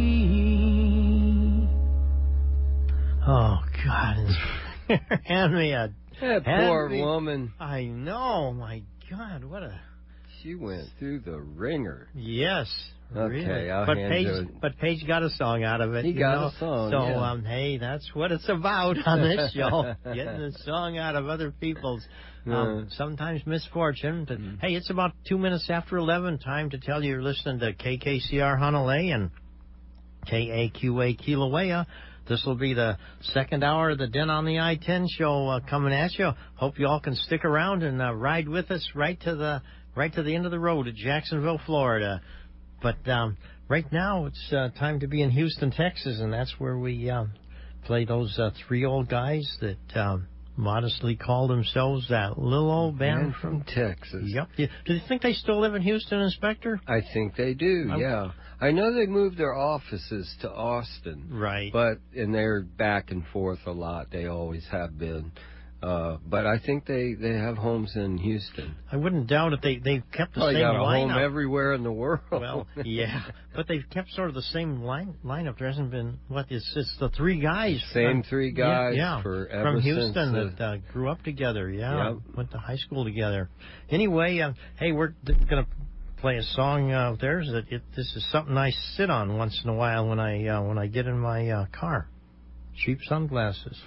S1: Oh, God. Hand me a...
S2: That
S1: hand
S2: poor
S1: me-
S2: woman.
S1: I know. My God, what a...
S2: She went through the ringer.
S1: Yes.
S2: Okay,
S1: really.
S2: I'll
S1: but
S2: hand
S1: Paige,
S2: you a-
S1: but Paige got a song out of it.
S2: He
S1: you
S2: got
S1: know?
S2: a song,
S1: So,
S2: yeah.
S1: um, hey, that's what it's about on this show. Getting a song out of other people's, um,
S2: Yeah.
S1: sometimes misfortune. But,
S2: Mm-hmm.
S1: hey, it's about two minutes after eleven. Time to tell you you're listening to K K C R Honolulu and K A Q A Kilauea. This will be the second hour of the Den on the I ten show uh, coming at you. Hope you all can stick around and uh, ride with us right to the right to the end of the road at Jacksonville, Florida. But um, right now it's uh, time to be in Houston, Texas, and that's where we uh, play those uh, three old guys that um, modestly call themselves that little old band
S2: Man from Texas.
S1: Yep. Yeah. Do you think they still live in Houston, Inspector?
S2: I think they do,
S1: I-
S2: yeah. I know they moved their offices to Austin.
S1: Right.
S2: But, and they're back and forth a lot. They always have been. Uh, but I think they, they have homes in Houston.
S1: I wouldn't doubt it. They, they've kept the
S2: Probably
S1: same
S2: got a
S1: lineup.
S2: home everywhere in the world.
S1: Well, yeah, but they've kept sort of the same line lineup. There hasn't been what it's it's the three guys,
S2: Same
S1: from,
S2: three guys
S1: yeah, yeah,
S2: for ever
S1: from
S2: since
S1: Houston
S2: the-
S1: that uh, grew up together. Yeah,
S2: Yep.
S1: went to high school together. Anyway, uh, hey, we're th- gonna play a song uh, of theirs that it, this is something I sit on once in a while when I uh, when I get in my uh, car. Cheap sunglasses.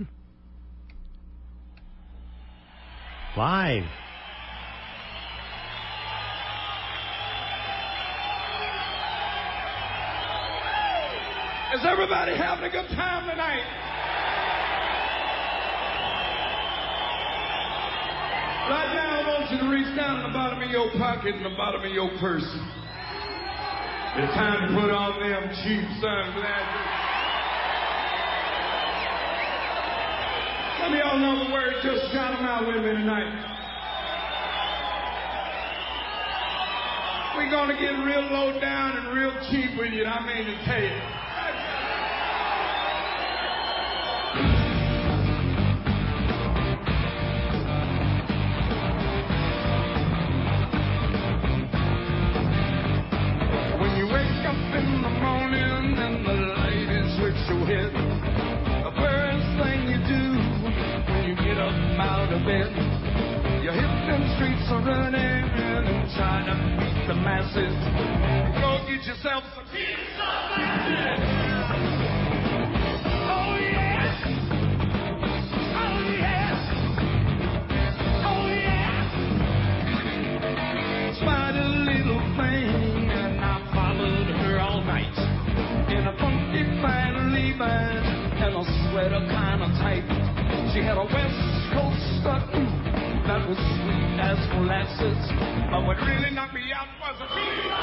S1: Live.
S12: Is everybody having a good time tonight? Right now, I want you to reach down in the bottom of your pocket and the bottom of your purse. It's time to put on them cheap sunglasses. Some of y'all know the word, just shout them out with me tonight. We're going to get real low down and real cheap with you, and I mean to tell you. When you wake up in the morning and the light is with your head, the first thing you do when you get up out of bed, you hit them streets are running and trying to beat the masses. Go get yourself some cheap sunglasses. Oh yeah, oh yeah, oh yeah. Spied a little thing and I followed her all night in a funky fine Levi's and a sweater kind of tight. She had a West Coast button that was sweet as molasses, but what really knocked me out was a beat.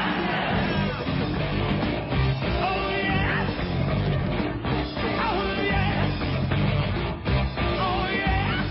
S12: Oh yeah, oh yeah, oh yeah.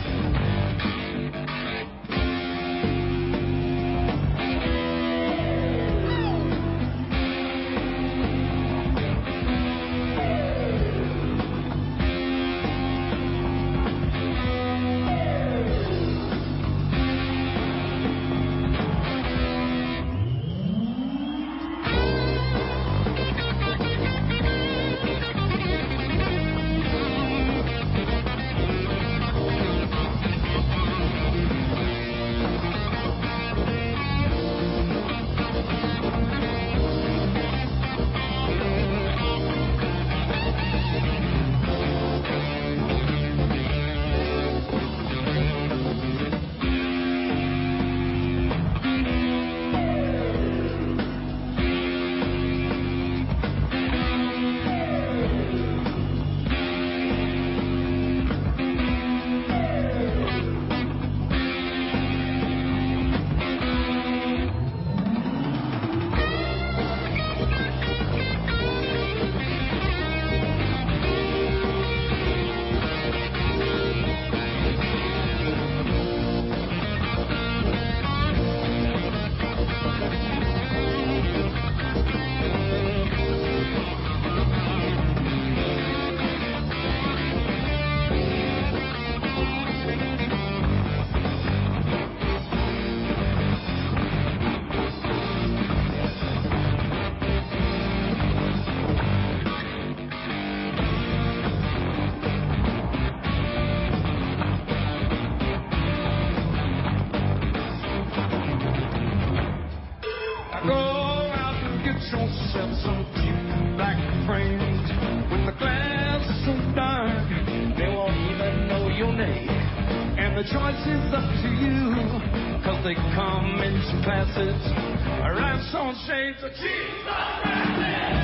S9: Show yourself some cute black frames. With the glass so dark, they won't even know your name. And the choice is up to you, cause they come in some classes. Around some shades of cheese already.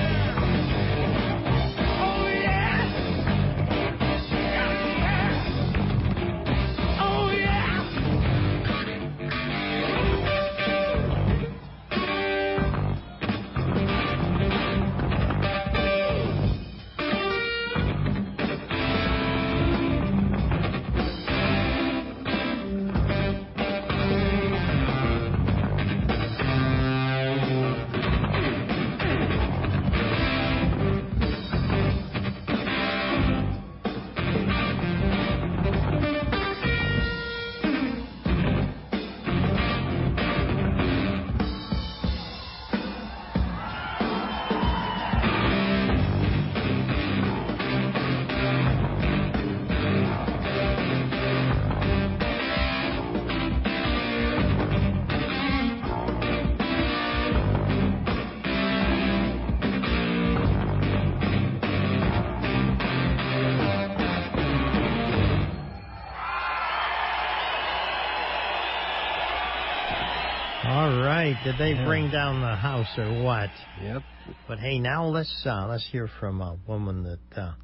S1: Did they
S2: Yeah.
S1: bring down the house or what?
S2: Yep.
S1: But hey, now let's uh, let's hear from a woman that uh,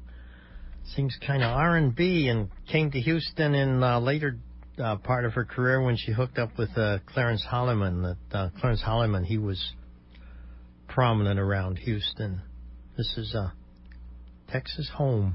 S1: sings kind of R and B and came to Houston in uh, later uh, part of her career when she hooked up with uh, Clarence Holliman. That uh, Clarence Holliman, he was prominent around Houston. This is uh, Texas Home.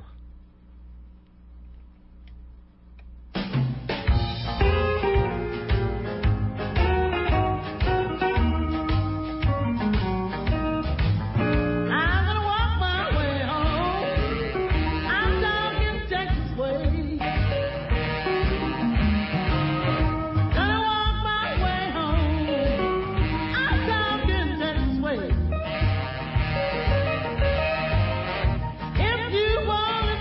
S13: If you wanna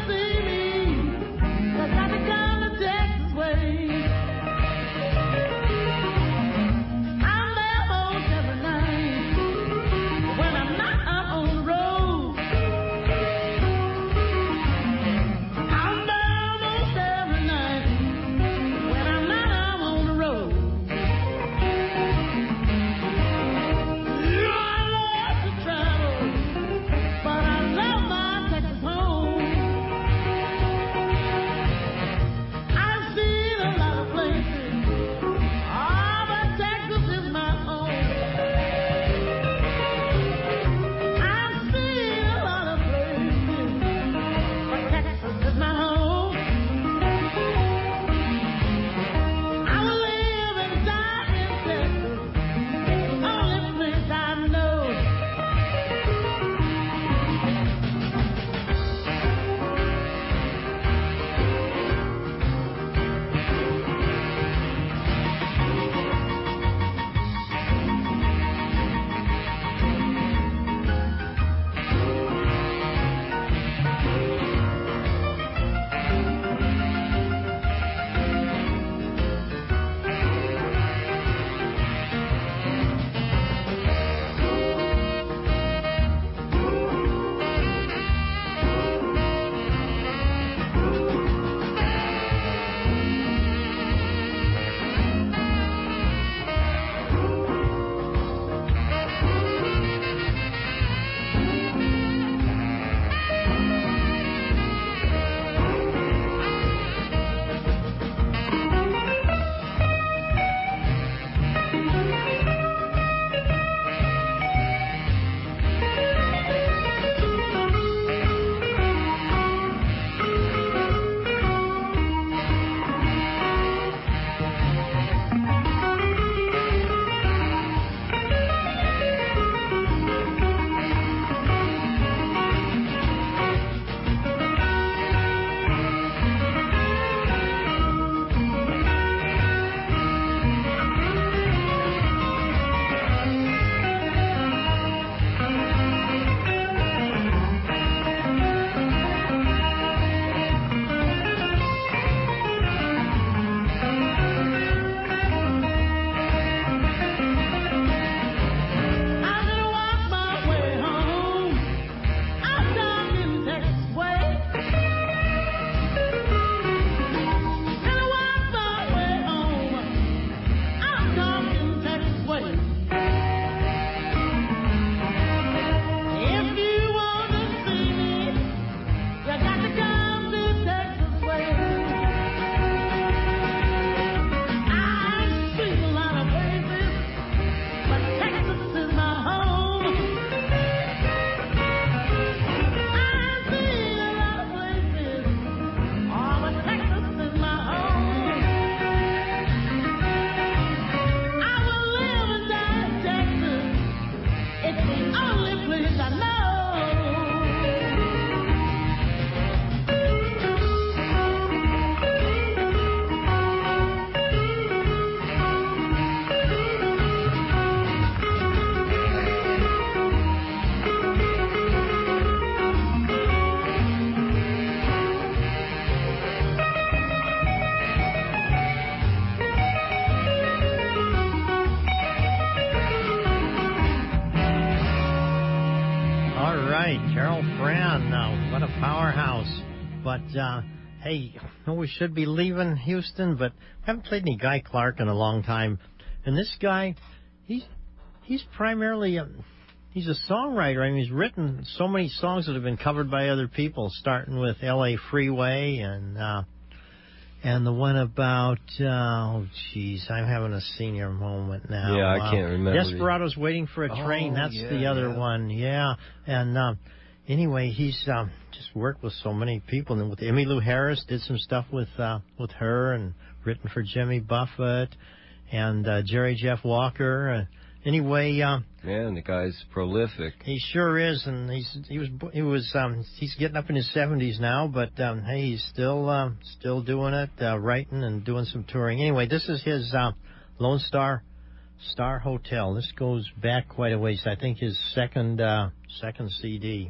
S1: right, Carol Fran, uh, what a powerhouse. But, uh, hey, we should be leaving Houston, but I haven't played any Guy Clark in a long time. And this guy, he's he's primarily, a, he's a songwriter. I mean, he's written so many songs that have been covered by other people, starting with L A Freeway and uh, and the one about, uh, oh, jeez, I'm having a senior moment now.
S2: Yeah, I can't
S1: uh,
S2: remember.
S1: Desperado's Waiting for a Train.
S2: Oh,
S1: That's
S2: yeah,
S1: the other
S2: yeah.
S1: one. Yeah. And uh, anyway, he's um, just worked with so many people. And with Emmylou Harris, did some stuff with uh, with her and written for Jimmy Buffett and uh, Jerry Jeff Walker. Uh, anyway, uh,
S2: Man, the guy's prolific.
S1: he sure is, and he's he was he was um, he's getting up in his seventies now, but um, hey, he's still uh, still doing it, uh, writing and doing some touring. Anyway, this is his uh, Lone Star Star Hotel. This goes back quite a ways. I think his second uh, second C D.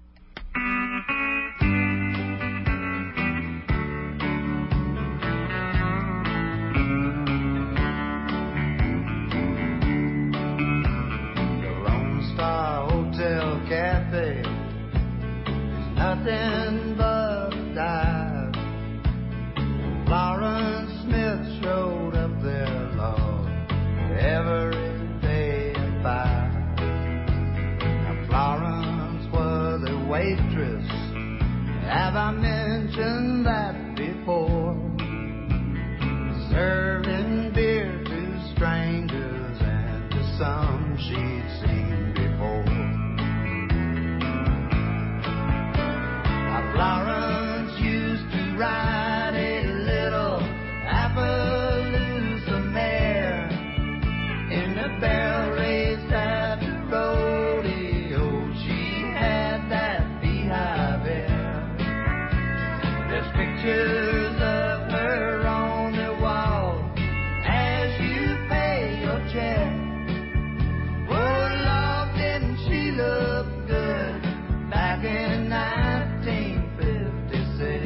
S3: Cafe is nothing but a dive. Florence Smith showed up there, Lord, every day at five. Now Florence was a waitress. Have I mentioned that before? Serving beer to strangers and to some she'd seen before. Florence used to ride a little Appaloosa mare in the barrel race at the rodeo. She had that beehive air. There's pictures of her on the wall as you pay your check. Oh Lord, didn't she look good back in nineteen fifty-six.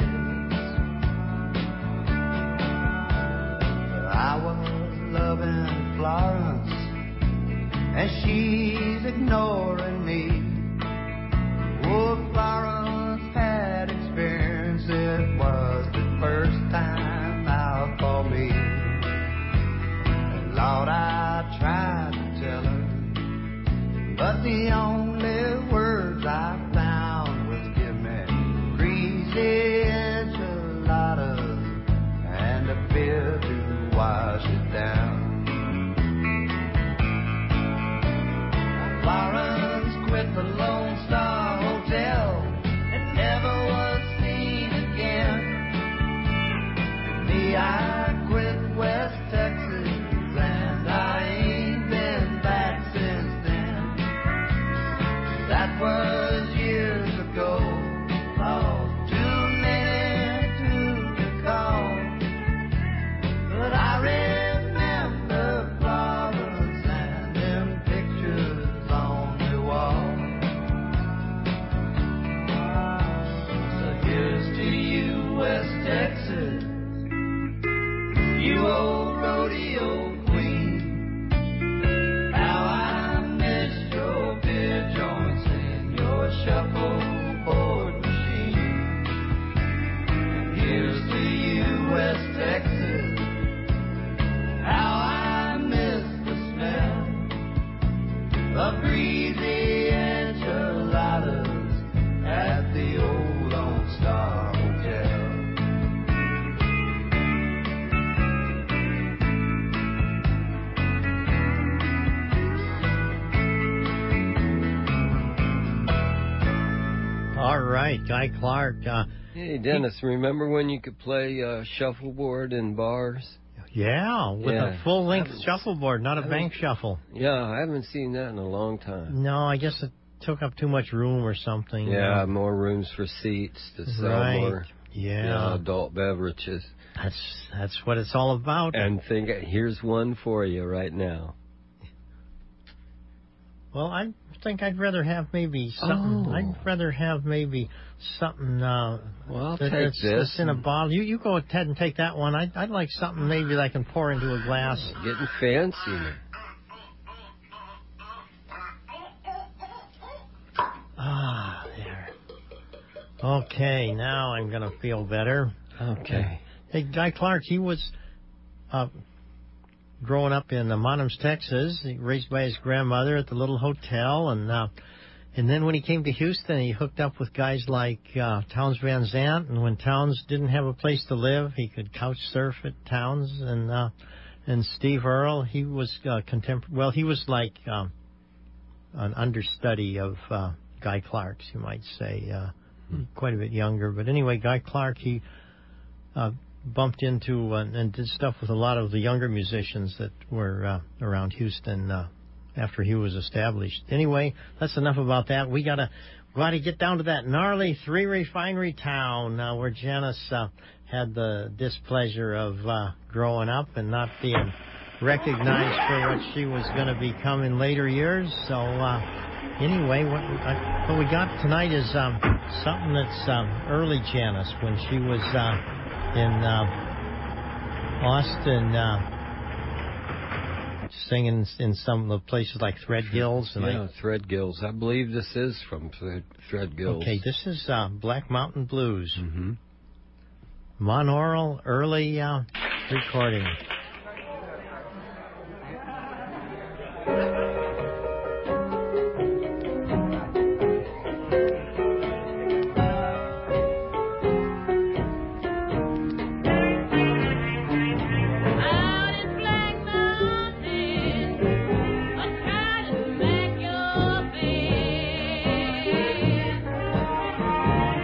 S3: I was loving Florence, and she's ignoring me. Oh, Florence had experience. It was the first time out for me. Lord, I tried to tell her, but the only words I found was give me greasy enchiladas and a beer to wash it down. Florence quit the Lone Star Hotel and never was seen again. Me, I quit West Texas and I ain't been back since then. That was years ago. Oh, too many to recall. But I remember Florence and them pictures on the wall. So here's to you, West Texas, you old rodeo queen. How I miss your beer joints and your shuffleboard machine. And here's to you, West Texas, how I miss the smell of greasy enchiladas at the old Lone Star Hotel.
S1: All right, Guy Clark. Uh,
S2: Hey, Dennis, remember when you could play uh, shuffleboard in bars?
S1: yeah, with
S2: Yeah.
S1: a full-length shuffleboard, not a
S2: I
S1: bank
S2: was-
S1: shuffle.
S2: Yeah, I haven't seen that in a long time.
S1: No, I guess it took up too much room or something.
S2: Yeah,
S1: Uh,
S2: more rooms for seats to sell
S1: right.
S2: more
S1: Yeah.
S2: you know, adult beverages.
S1: That's that's what it's all about.
S2: And think, here's one for you right now.
S1: Well, I think I'd rather have maybe something.
S2: Oh.
S1: I'd rather have maybe something. Uh,
S2: Well, I'll
S1: that,
S2: take
S1: that's,
S2: this.
S1: that's in a bottle. You you go ahead and take that one. I'd I'd like something maybe that I can pour into a glass.
S2: Getting fancy.
S1: Ah, Okay, now I'm going to feel better.
S2: Okay.
S1: Hey, Guy Clark, he was uh, growing up in uh, Monums, Texas, raised by his grandmother at the little hotel, and uh, and then when he came to Houston, he hooked up with guys like uh, Townes Van Zandt, and when Townes didn't have a place to live, he could couch surf at Townes, and uh, and Steve Earle, he was uh, contempor- well, he was like um, an understudy of uh, Guy Clark's, you might say, uh, quite a bit younger, but anyway, Guy Clark, he uh, bumped into uh, and did stuff with a lot of the younger musicians that were uh, around Houston uh, after he was established. Anyway, that's enough about that. We gotta gotta get down to that gnarly three refinery town uh, where Janice uh, had the displeasure of uh, growing up and not being recognized for what she was going to become in later years. So uh, anyway, what, uh, what we got tonight is um, something that's um, early Janice when she was uh, in uh, Austin. Uh, Singing in some of the places like Threadgills. And
S2: yeah,
S1: I,
S2: Threadgills. I believe this is from Thread, Threadgills.
S1: Okay, this is uh, Black Mountain Blues.
S2: Mm-hmm.
S1: Monaural early uh, recording.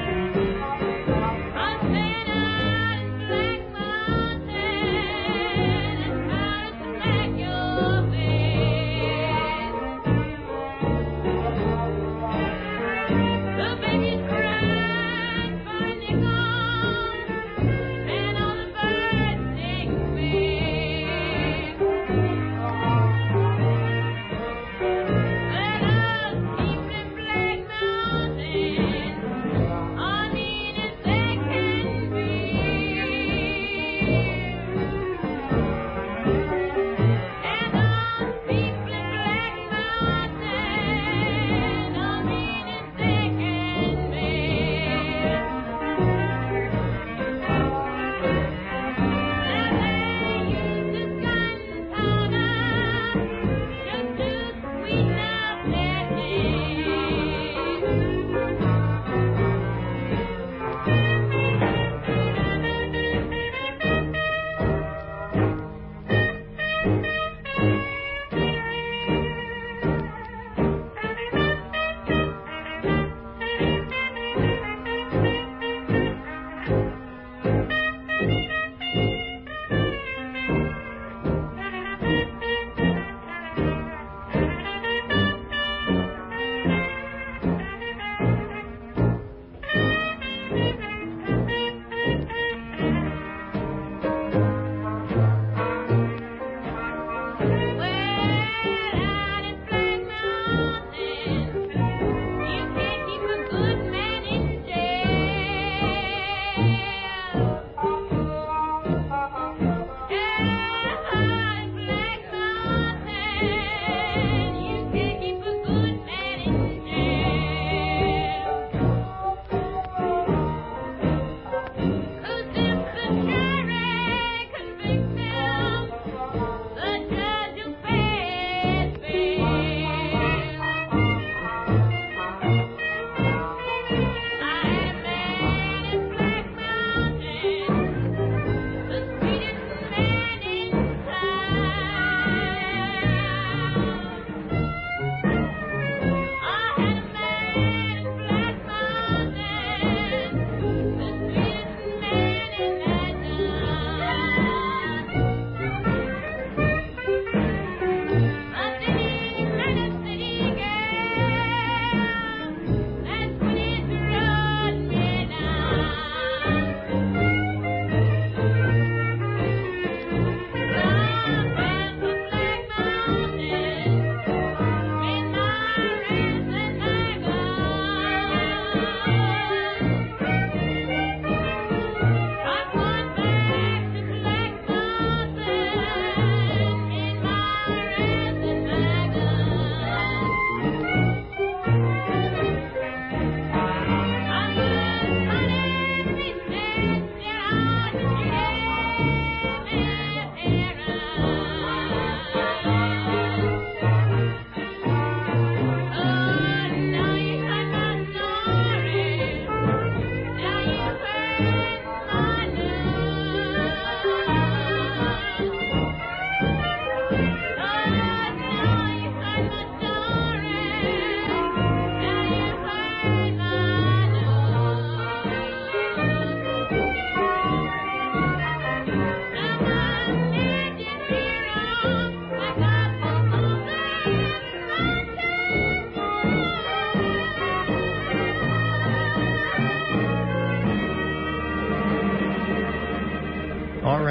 S6: I've been out in Black Mountain.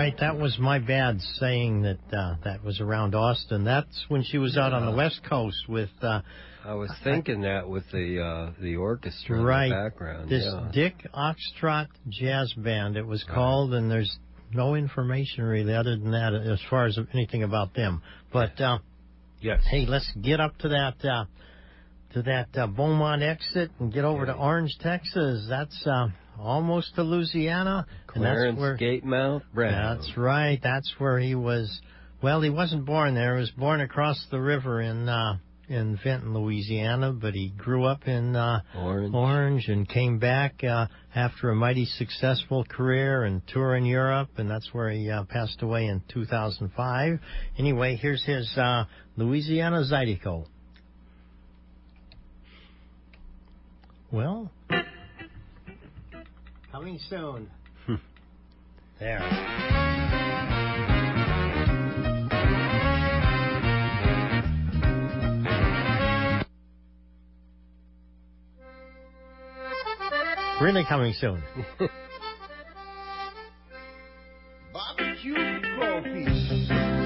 S1: right. That was my bad saying that uh, that was around Austin. That's when she was out on the West Coast with... Uh,
S2: I was thinking that with the uh, the orchestra
S1: right,
S2: in the background.
S1: This
S2: yeah.
S1: Dick Oxtrot Jazz Band, it was called, and there's no information really other than that as far as anything about them. But, uh,
S2: yes.
S1: hey, let's get up to that... Uh, to that uh, Beaumont exit and get over to Orange, Texas. That's uh, almost to Louisiana.
S2: Clarence
S1: and that's where,
S2: Gatemouth Brown.
S1: That's right. That's where he was. Well, he wasn't born there. He was born across the river in uh, in Fenton, Louisiana, but he grew up in uh,
S2: Orange.
S1: Orange and came back uh, after a mighty successful career and tour in Europe, and that's where he uh, passed away in two thousand five. Anyway, here's his uh, Louisiana Zydeco. Well, coming soon. There. Really coming soon.
S3: Barbecue crawfish.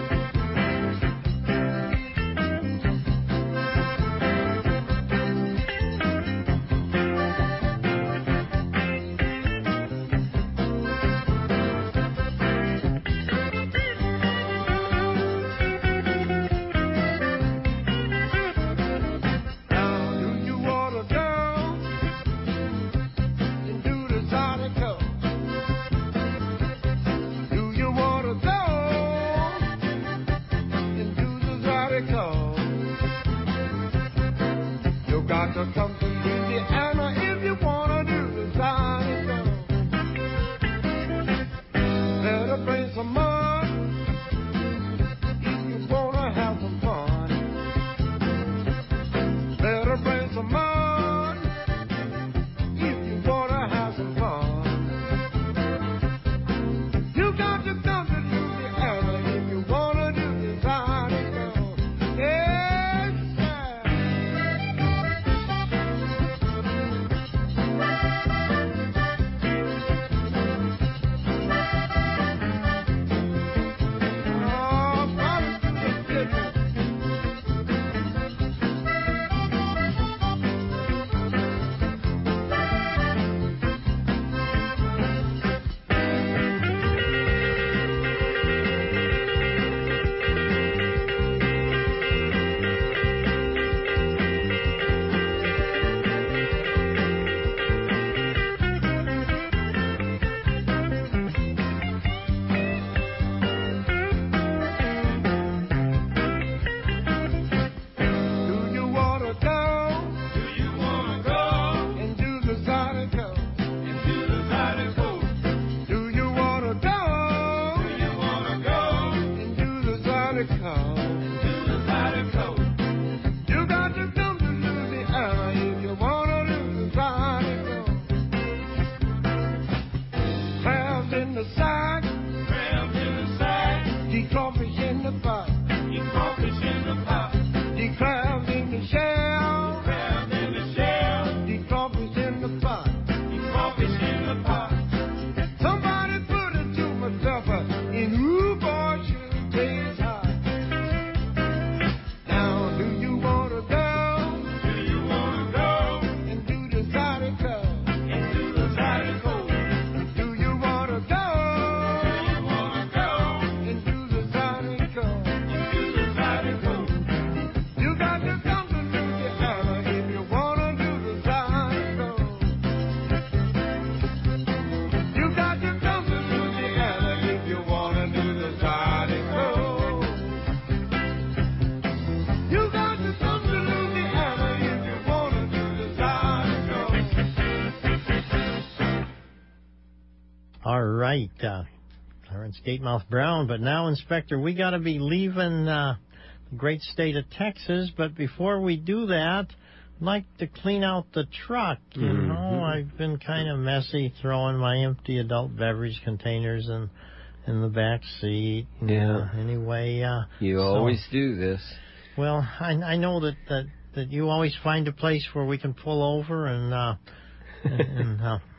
S1: All right, uh, Clarence Gatemouth Brown. But now, Inspector, we got to be leaving uh, the great state of Texas. But before we do that, I'd like to clean out the truck. You
S2: Mm-hmm.
S1: know, I've been kind of messy throwing my empty adult beverage containers in in the back seat.
S2: Yeah.
S1: Uh, anyway, uh,
S2: You
S1: so-
S2: always do this.
S1: Well, I, I know that, that that you always find a place where we can pull over and uh, and, and uh,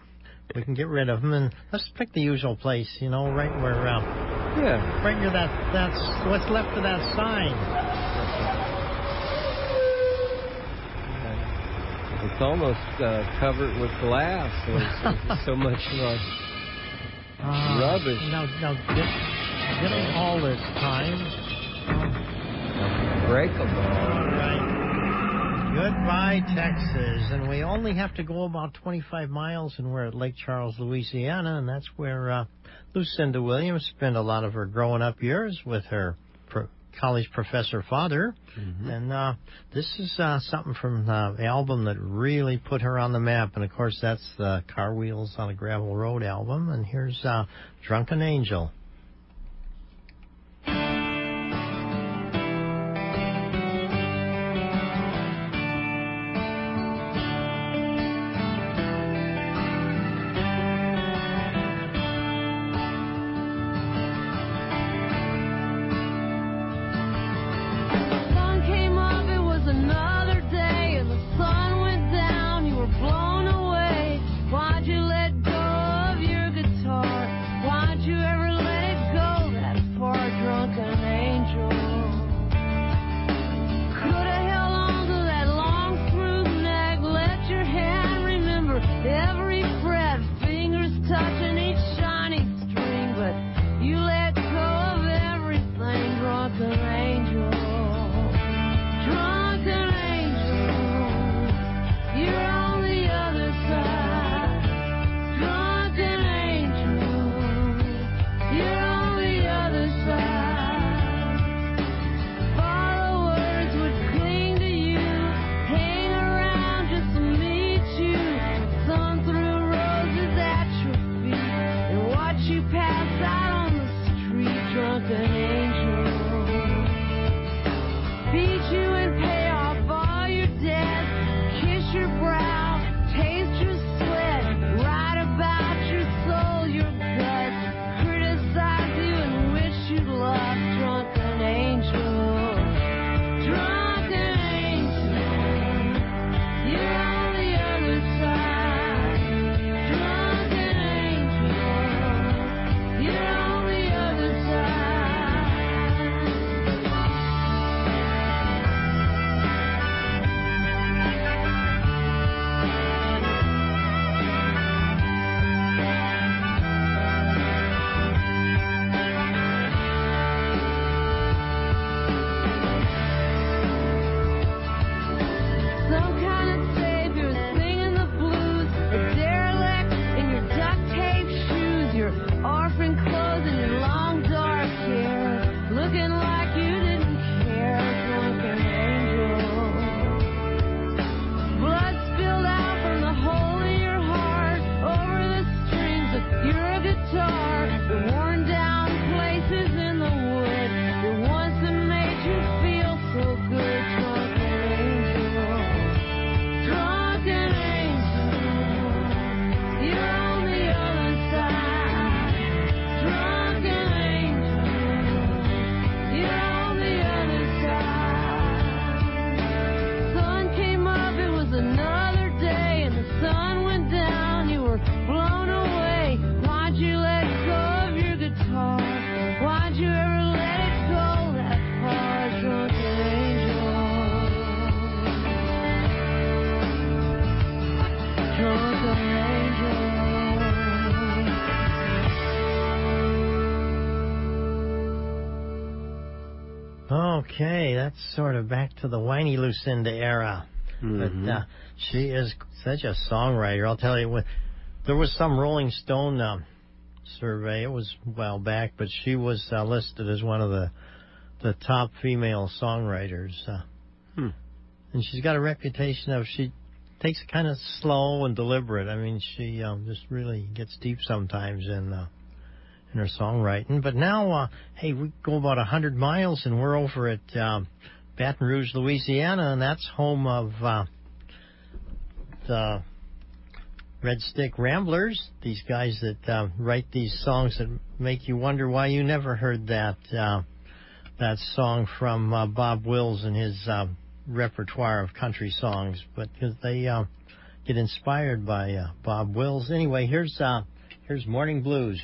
S1: we can get rid of them, and let's pick the usual place, you know, right where, uh,
S2: yeah,
S1: right near that, that's what's left of that sign.
S2: It's almost uh, covered with glass. There's so much uh,
S1: uh,
S2: rubbish.
S1: Now, now get, getting all this time.
S2: Breakable.
S1: All right. Goodbye, Texas. And we only have to go about twenty-five miles, and we're at Lake Charles, Louisiana, and that's where uh, Lucinda Williams spent a lot of her growing up years with her pro- college professor father. Mm-hmm. And uh, this is uh, something from the album that really put her on the map. And, of course, that's the Car Wheels on a Gravel Road album. And here's uh, Drunken Angel. Okay, that's sort of back to the whiny Lucinda era. Mm-hmm. But uh, she is such a songwriter. I'll tell you, when, there was some Rolling Stone uh, survey. It was a while back, but she was uh, listed as one of the the top female songwriters. Uh, hmm. And she's got a reputation of she takes it kind of slow and deliberate. I mean, she um, just really gets deep sometimes in uh, in her songwriting. But now, uh, hey, we go about a hundred miles, and we're over at uh, Baton Rouge, Louisiana, and that's home of uh, the Red Stick Ramblers. These guys that uh, write these songs that make you wonder why you never heard that uh, that song from uh, Bob Wills and his Uh, repertoire of country songs, but they uh, get inspired by uh, Bob Wills. Anyway, here's uh, here's Morning Blues.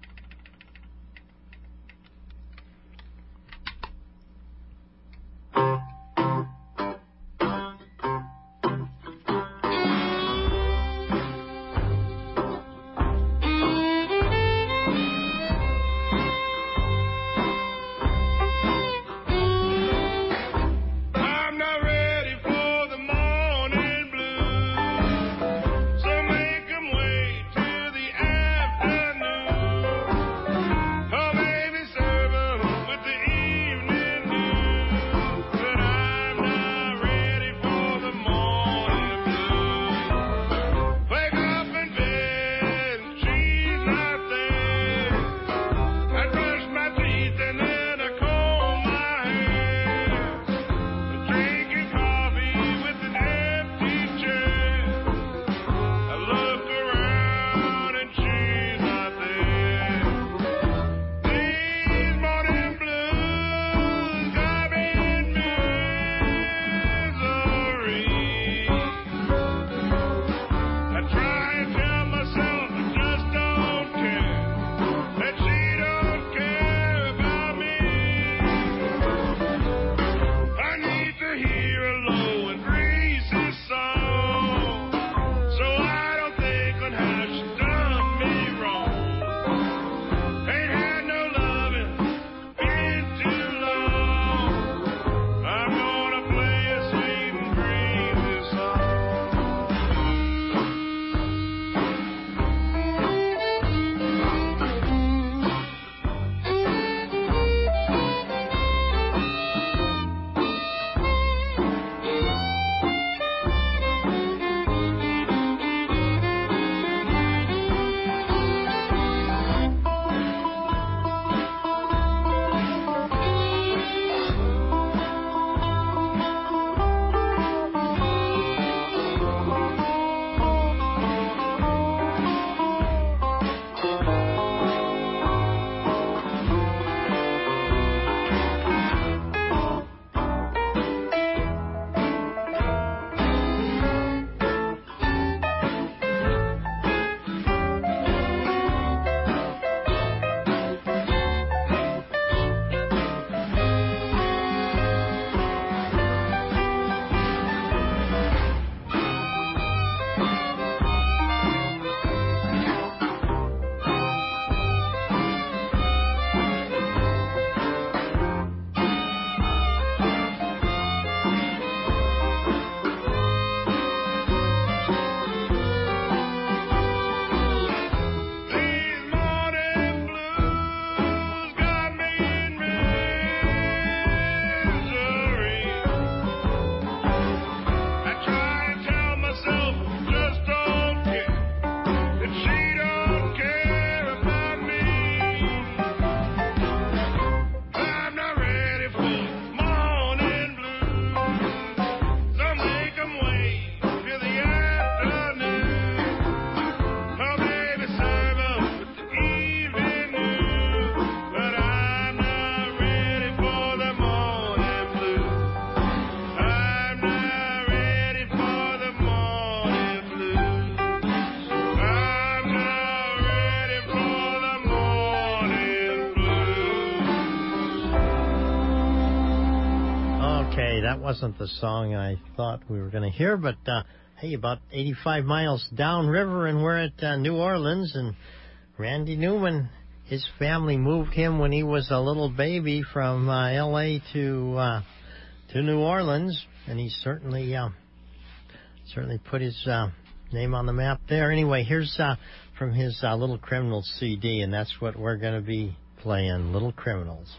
S1: That wasn't the song I thought we were going to hear, but uh, hey, about eighty-five miles downriver, and we're at uh, New Orleans, and Randy Newman, his family moved him when he was a little baby from uh, L A to uh, to New Orleans, and he certainly uh, certainly put his uh, name on the map there. Anyway, here's uh, from his uh, Little Criminals C D, and that's what we're going to be playing, Little Criminals.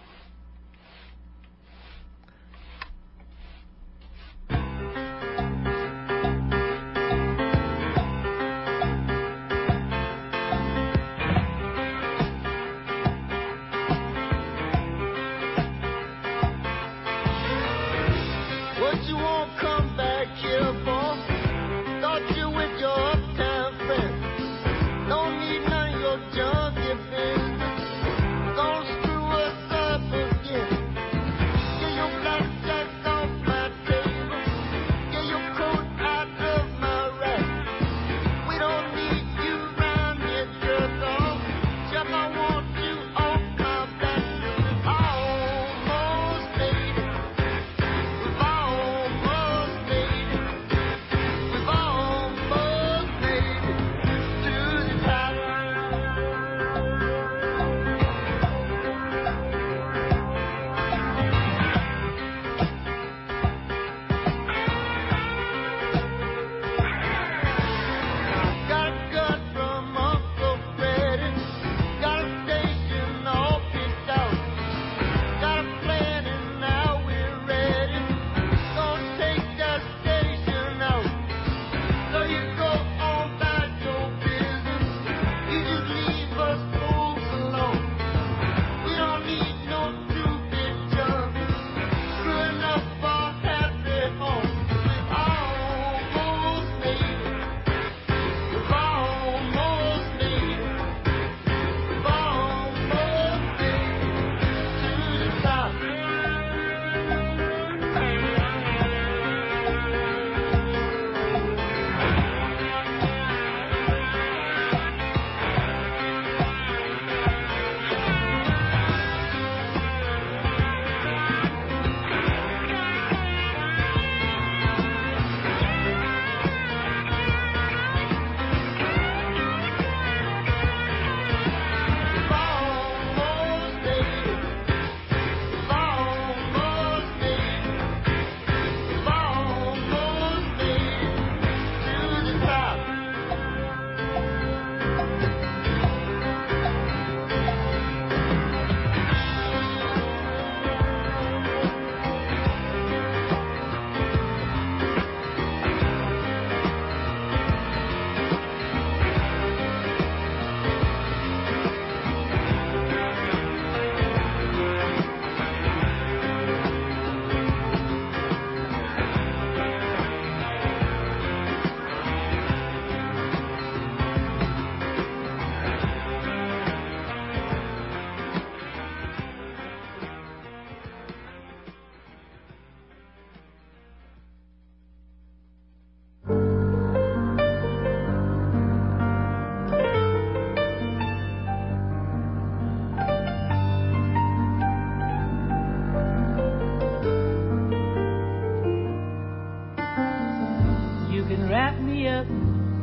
S3: Don't need none of your junkie business. Don't screw us up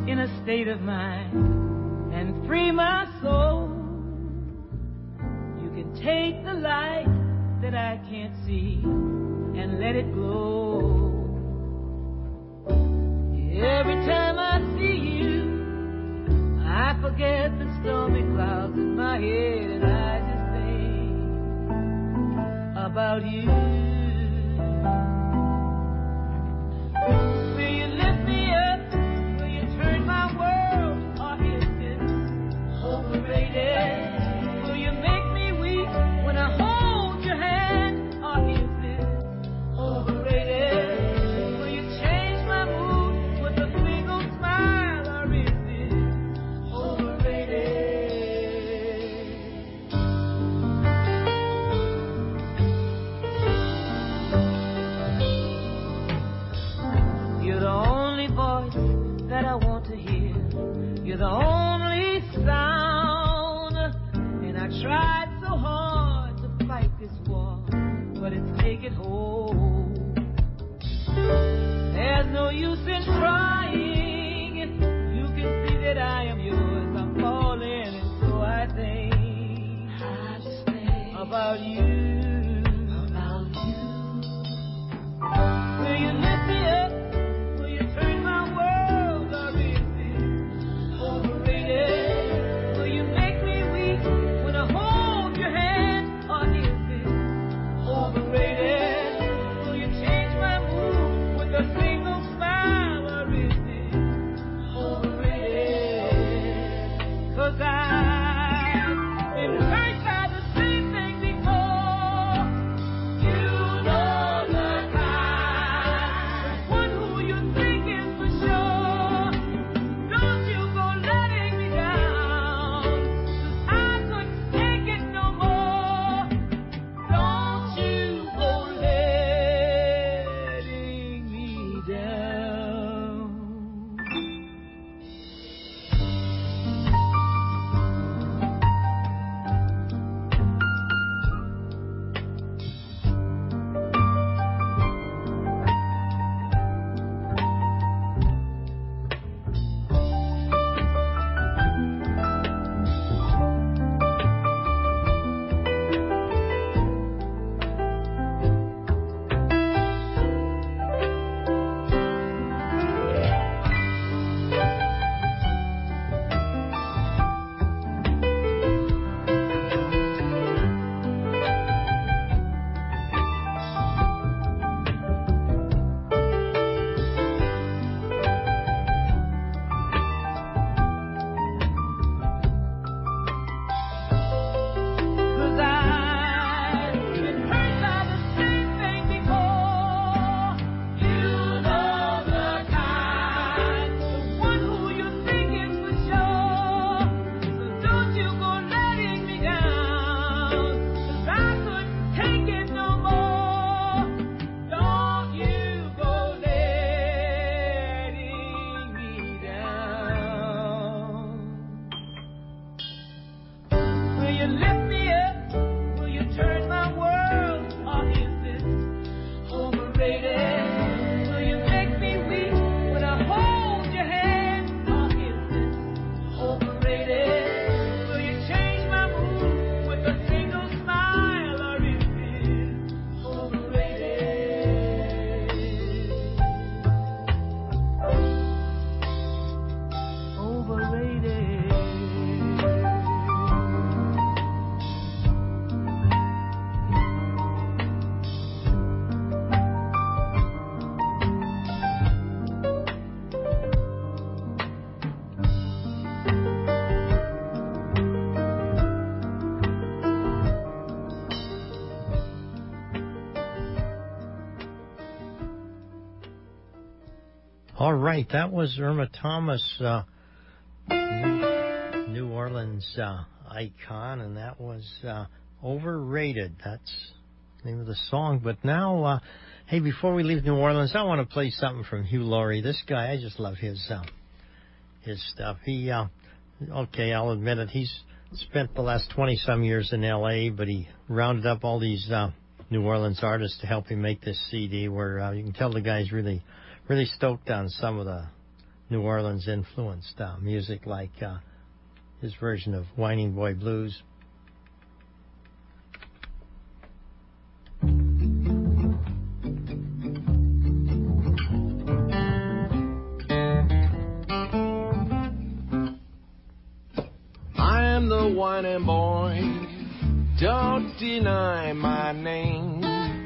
S9: in a state of mind and free my soul. You can take the light that I can't see and let it glow. Every time I see you, I forget the stormy clouds in my head and I just think about you. Will you lift me up? Will you turn my world? Or is this overrated? Will you make me weak when I hold your hand? Or is this overrated? Will you change my mood with a single smile? Or is this You're the only voice that I want to hear. You're the only sound. And I tried so hard to fight this war, but it's taken hold. There's no use in trying. You can see that I am yours. I'm falling, and so I think, I just think about you. About you. Will you lift me up? Will you turn my world? Or is it overrated? Will you make me weak when I hold your hand? Or is it overrated? Will you change my mood with a single smile? Or is it overrated? 'Cause I've been hurt by the same thing before. You know the kind, the one who you think is for sure. Don't you go letting me down, 'cause I couldn't take it no more. Don't you go letting me down.
S1: All right, that was Irma Thomas, uh, New Orleans uh, icon, and that was uh, Overrated. That's the name of the song. But now, uh, hey, before we leave New Orleans, I want to play something from Hugh Laurie. This guy, I just love his uh, his stuff. He, uh, okay, I'll admit it, he's spent the last twenty-some years in L A, but he rounded up all these uh, New Orleans artists to help him make this C D where uh, you can tell the guy's really... really stoked on some of the New Orleans influenced uh, music, like uh, his version of Whining Boy Blues.
S13: I'm the whining boy, don't deny my name.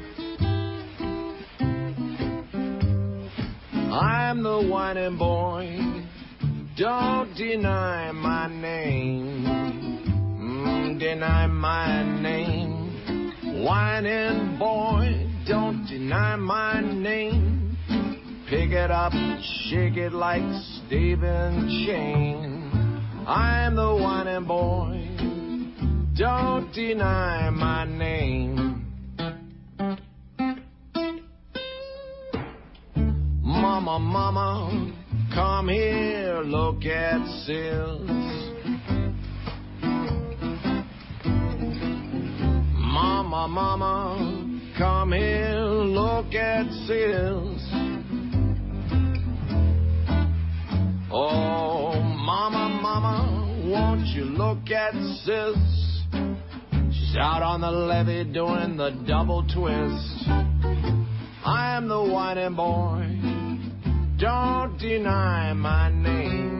S13: I'm the whining boy, don't deny my name. Mm, deny my name. Whining boy, don't deny my name. Pick it up, shake it like Stephen Chain. I'm the whining boy, don't deny my name. Mama, mama, come here, look at Sills. Mama, mama, come here, look at Sills. Oh, mama, mama, won't you look at Sis? She's out on the levee doing the double twist. I am the whining boy, don't deny my name.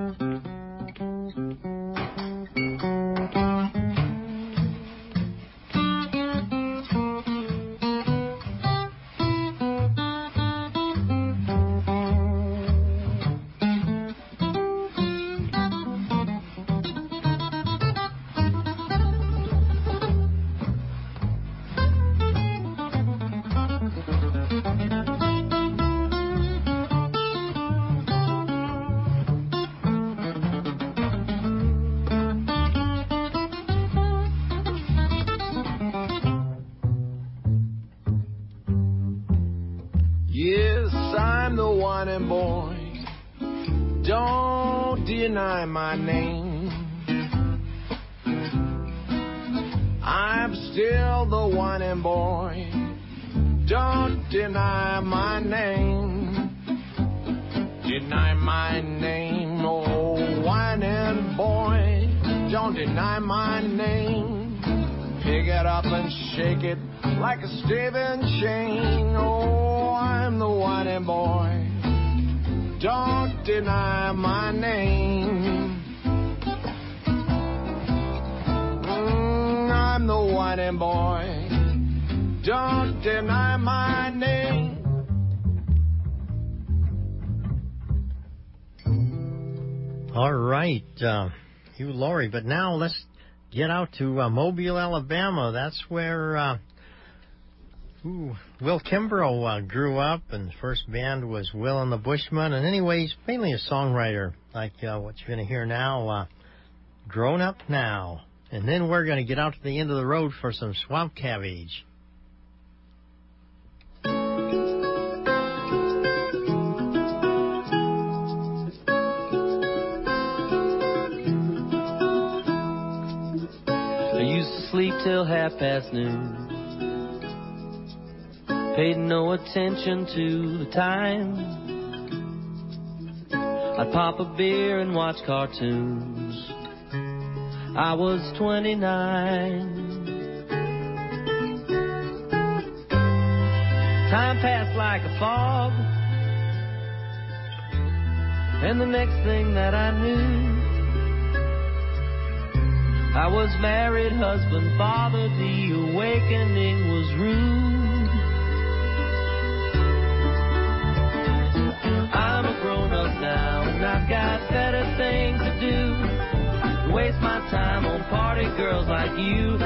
S13: Yes, I'm the whining boy, don't deny my name. I'm still the whining boy, don't deny my name. Deny my name, oh whining boy, don't deny my name. Pick it up and shake it like a Stephen Chain. Oh, I'm the whining boy, don't deny my name. Mm, I'm the whining boy, don't deny my name.
S1: All right, uh, Hugh Laurie, but now let's get out to uh, Mobile, Alabama. That's where uh, ooh, Will Kimbrough uh, grew up, and the first band was Will and the Bushmen. And anyway, he's mainly a songwriter, like uh, what you're going to hear now, uh, Grown Up Now. And then we're going to get out to the end of the road for some Swamp Cabbage.
S14: Sleep till half past noon. Paid no attention to the time. I'd pop a beer and watch cartoons. I was twenty-nine. Time passed like a fog, and the next thing that I knew, I was married, husband, father, the awakening was rude. I'm a grown-up now, and I've got better things to do than waste my time on party girls like you.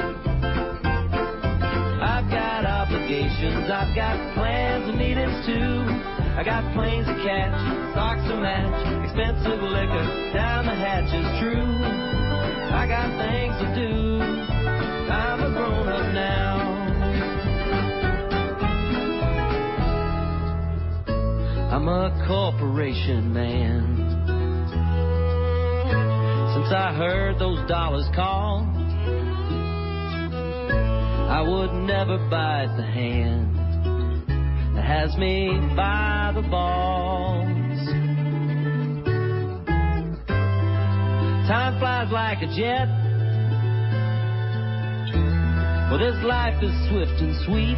S14: I've got obligations, I've got plans and meetings too. I got planes to catch, stocks to match, expensive liquor down the hatch is true. I got things to do, I'm a grown-up now. I'm a corporation man. Since I heard those dollars call, I would never bite the hand that has me by the balls. Time flies like a jet. Well, this life is swift and sweet.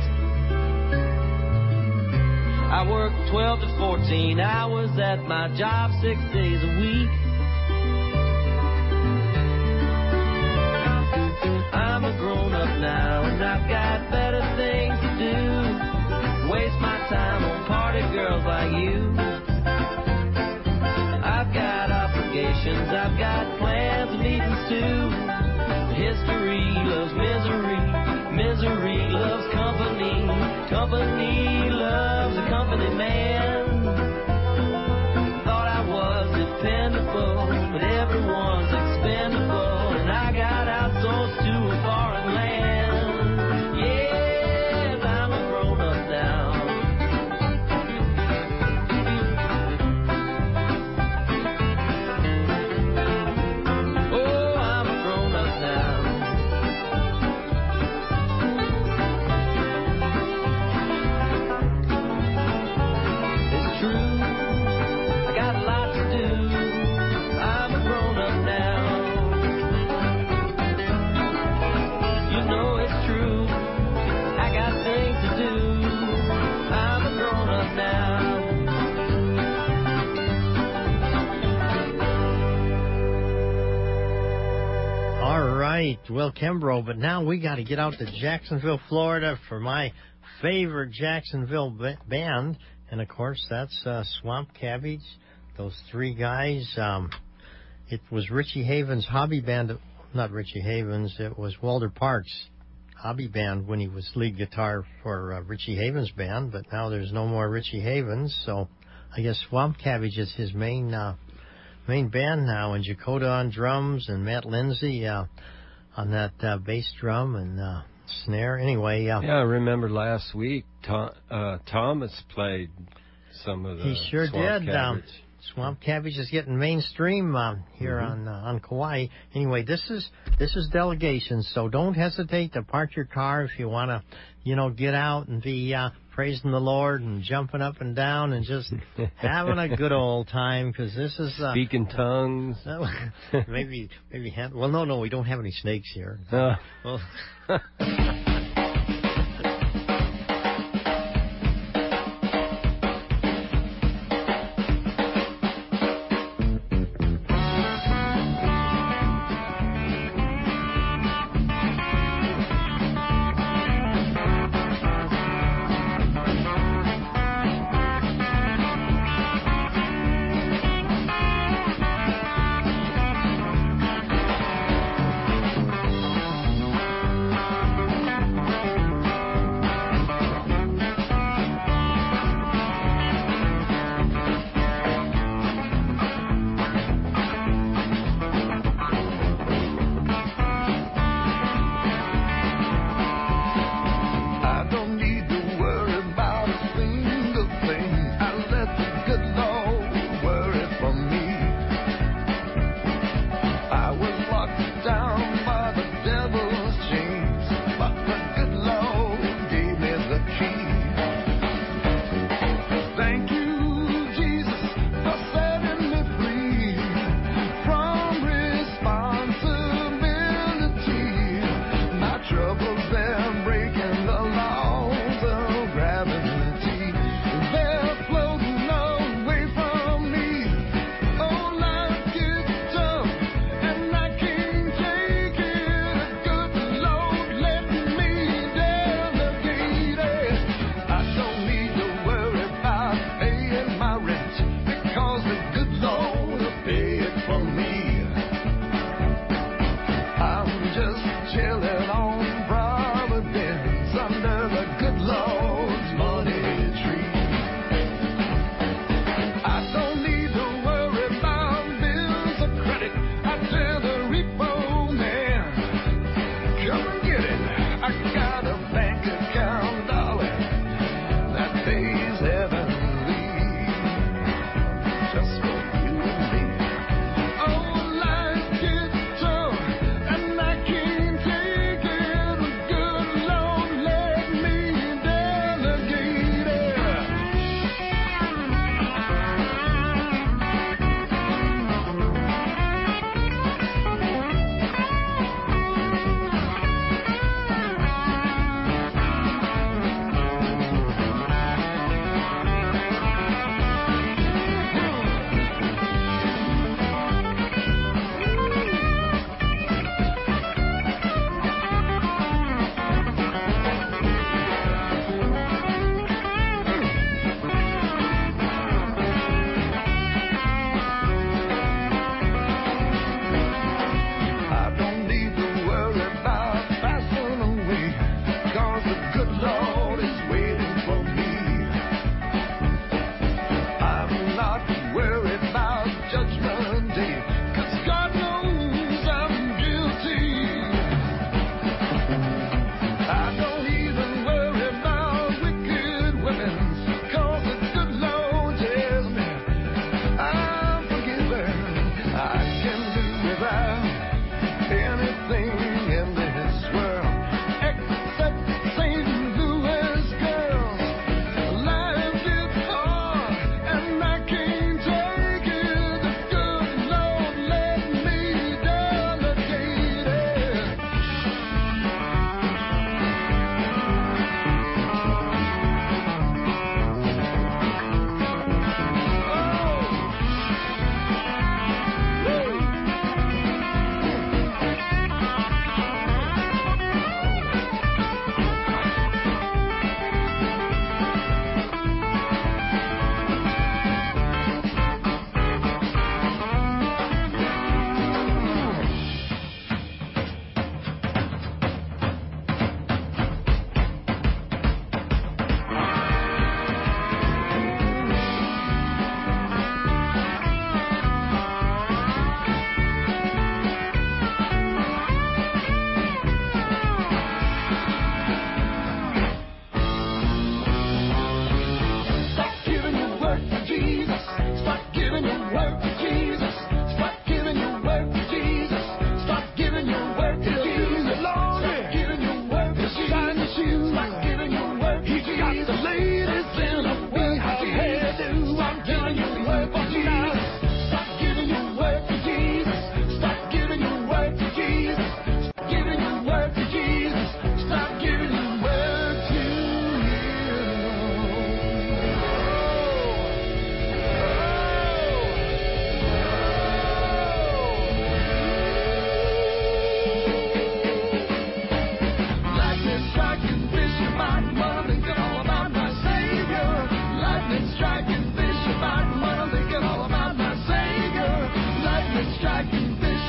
S14: I work twelve to fourteen hours at my job six days a week. I'm a grown-up now and I've got better things to do. Waste my time on party girls like you. I've got obligations, I've got plans and meetings too. History loves misery, misery loves company, company loves a company man. Thought I was dependable, but everyone's expendable, and I got outsourced to a foreign land. Yes, I'm a grown-up now. Oh, I'm a grown-up now. It's true, I got a lot to do. I'm a grown-up now. You know it's true, I got things to do. I'm a grown-up now.
S1: All right, Will Kimbrough, but now we got to get out to Jacksonville, Florida for my favorite Jacksonville ba- band, and of course that's uh, Swamp Cabbage. Those three guys. Um, it was Richie Havens' hobby band, not Richie Havens. It was Walter Parks' hobby band when he was lead guitar for uh, Richie Havens' band. But now there's no more Richie Havens, so I guess Swamp Cabbage is his main. Uh, Main band now, and Jakota on drums, and Matt Lindsay uh, on that uh, bass drum and uh, snare. Anyway, uh,
S2: yeah, I remember last week Tom, uh, Thomas played some of the
S1: he sure
S2: Swamp
S1: did. Um,
S2: Cabbage.
S1: Swamp Cabbage is getting mainstream uh, here
S2: Mhm.
S1: on uh, on Kauai. Anyway, this is this is delegation, so don't hesitate to park your car if you want to, you know, get out and be uh, praising the Lord and jumping up and down and just having a good old time, because this is uh,
S2: Speaking tongues.
S1: maybe maybe hand, well no no we don't have any snakes here.
S2: Uh.
S1: Well,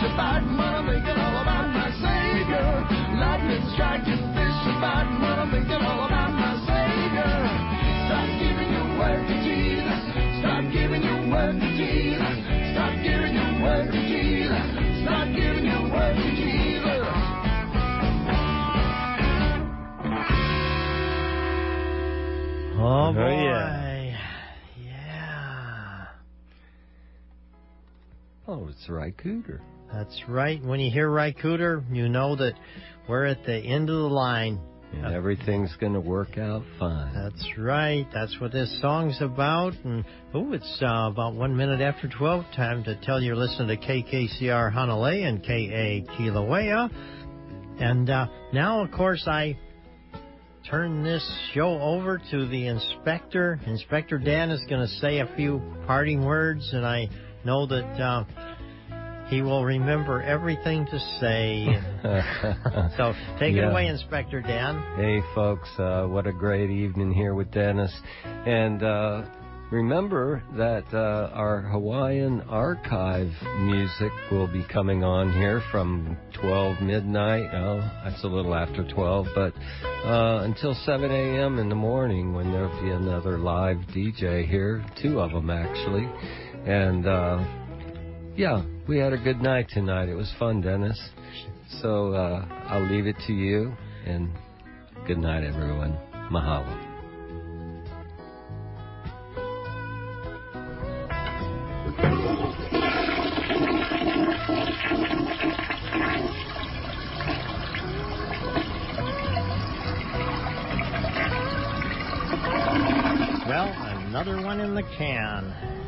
S3: fighting when I'm thinking all about my Savior. Lightning striking, fish fighting when I'm thinking all about my Savior. Stop giving your word to Jesus. Stop giving your word to Jesus. Stop giving your word to Jesus. Stop giving your word to Jesus.
S1: Oh, boy.
S2: Oh, yeah. Oh, it's Rycooter.
S1: That's right. When you hear Rycooter, you know that we're at the end of the line.
S2: And everything's going to work out fine.
S1: That's right. That's what this song's about. And oh, it's uh, about one minute after twelve. Time to tell you you're listening to K K C R Hanalei and K A Kilauea. And uh, now, of course, I turn this show over to the inspector. Inspector Dan is going to say a few parting words, and I know that uh, he will remember everything to say. So take
S2: Yeah.
S1: it away, Inspector Dan.
S2: Hey, folks, uh, what a great evening here with Dennis. And uh, remember that uh, our Hawaiian archive music will be coming on here from twelve midnight. Oh, that's a little after twelve, but uh, until seven a.m. in the morning when there'll be another live D J here, two of them actually. And, uh, yeah, we had a good night tonight. It was fun, Dennis. So uh, I'll leave it to you, and good night, everyone. Mahalo.
S1: Well, another one in the can.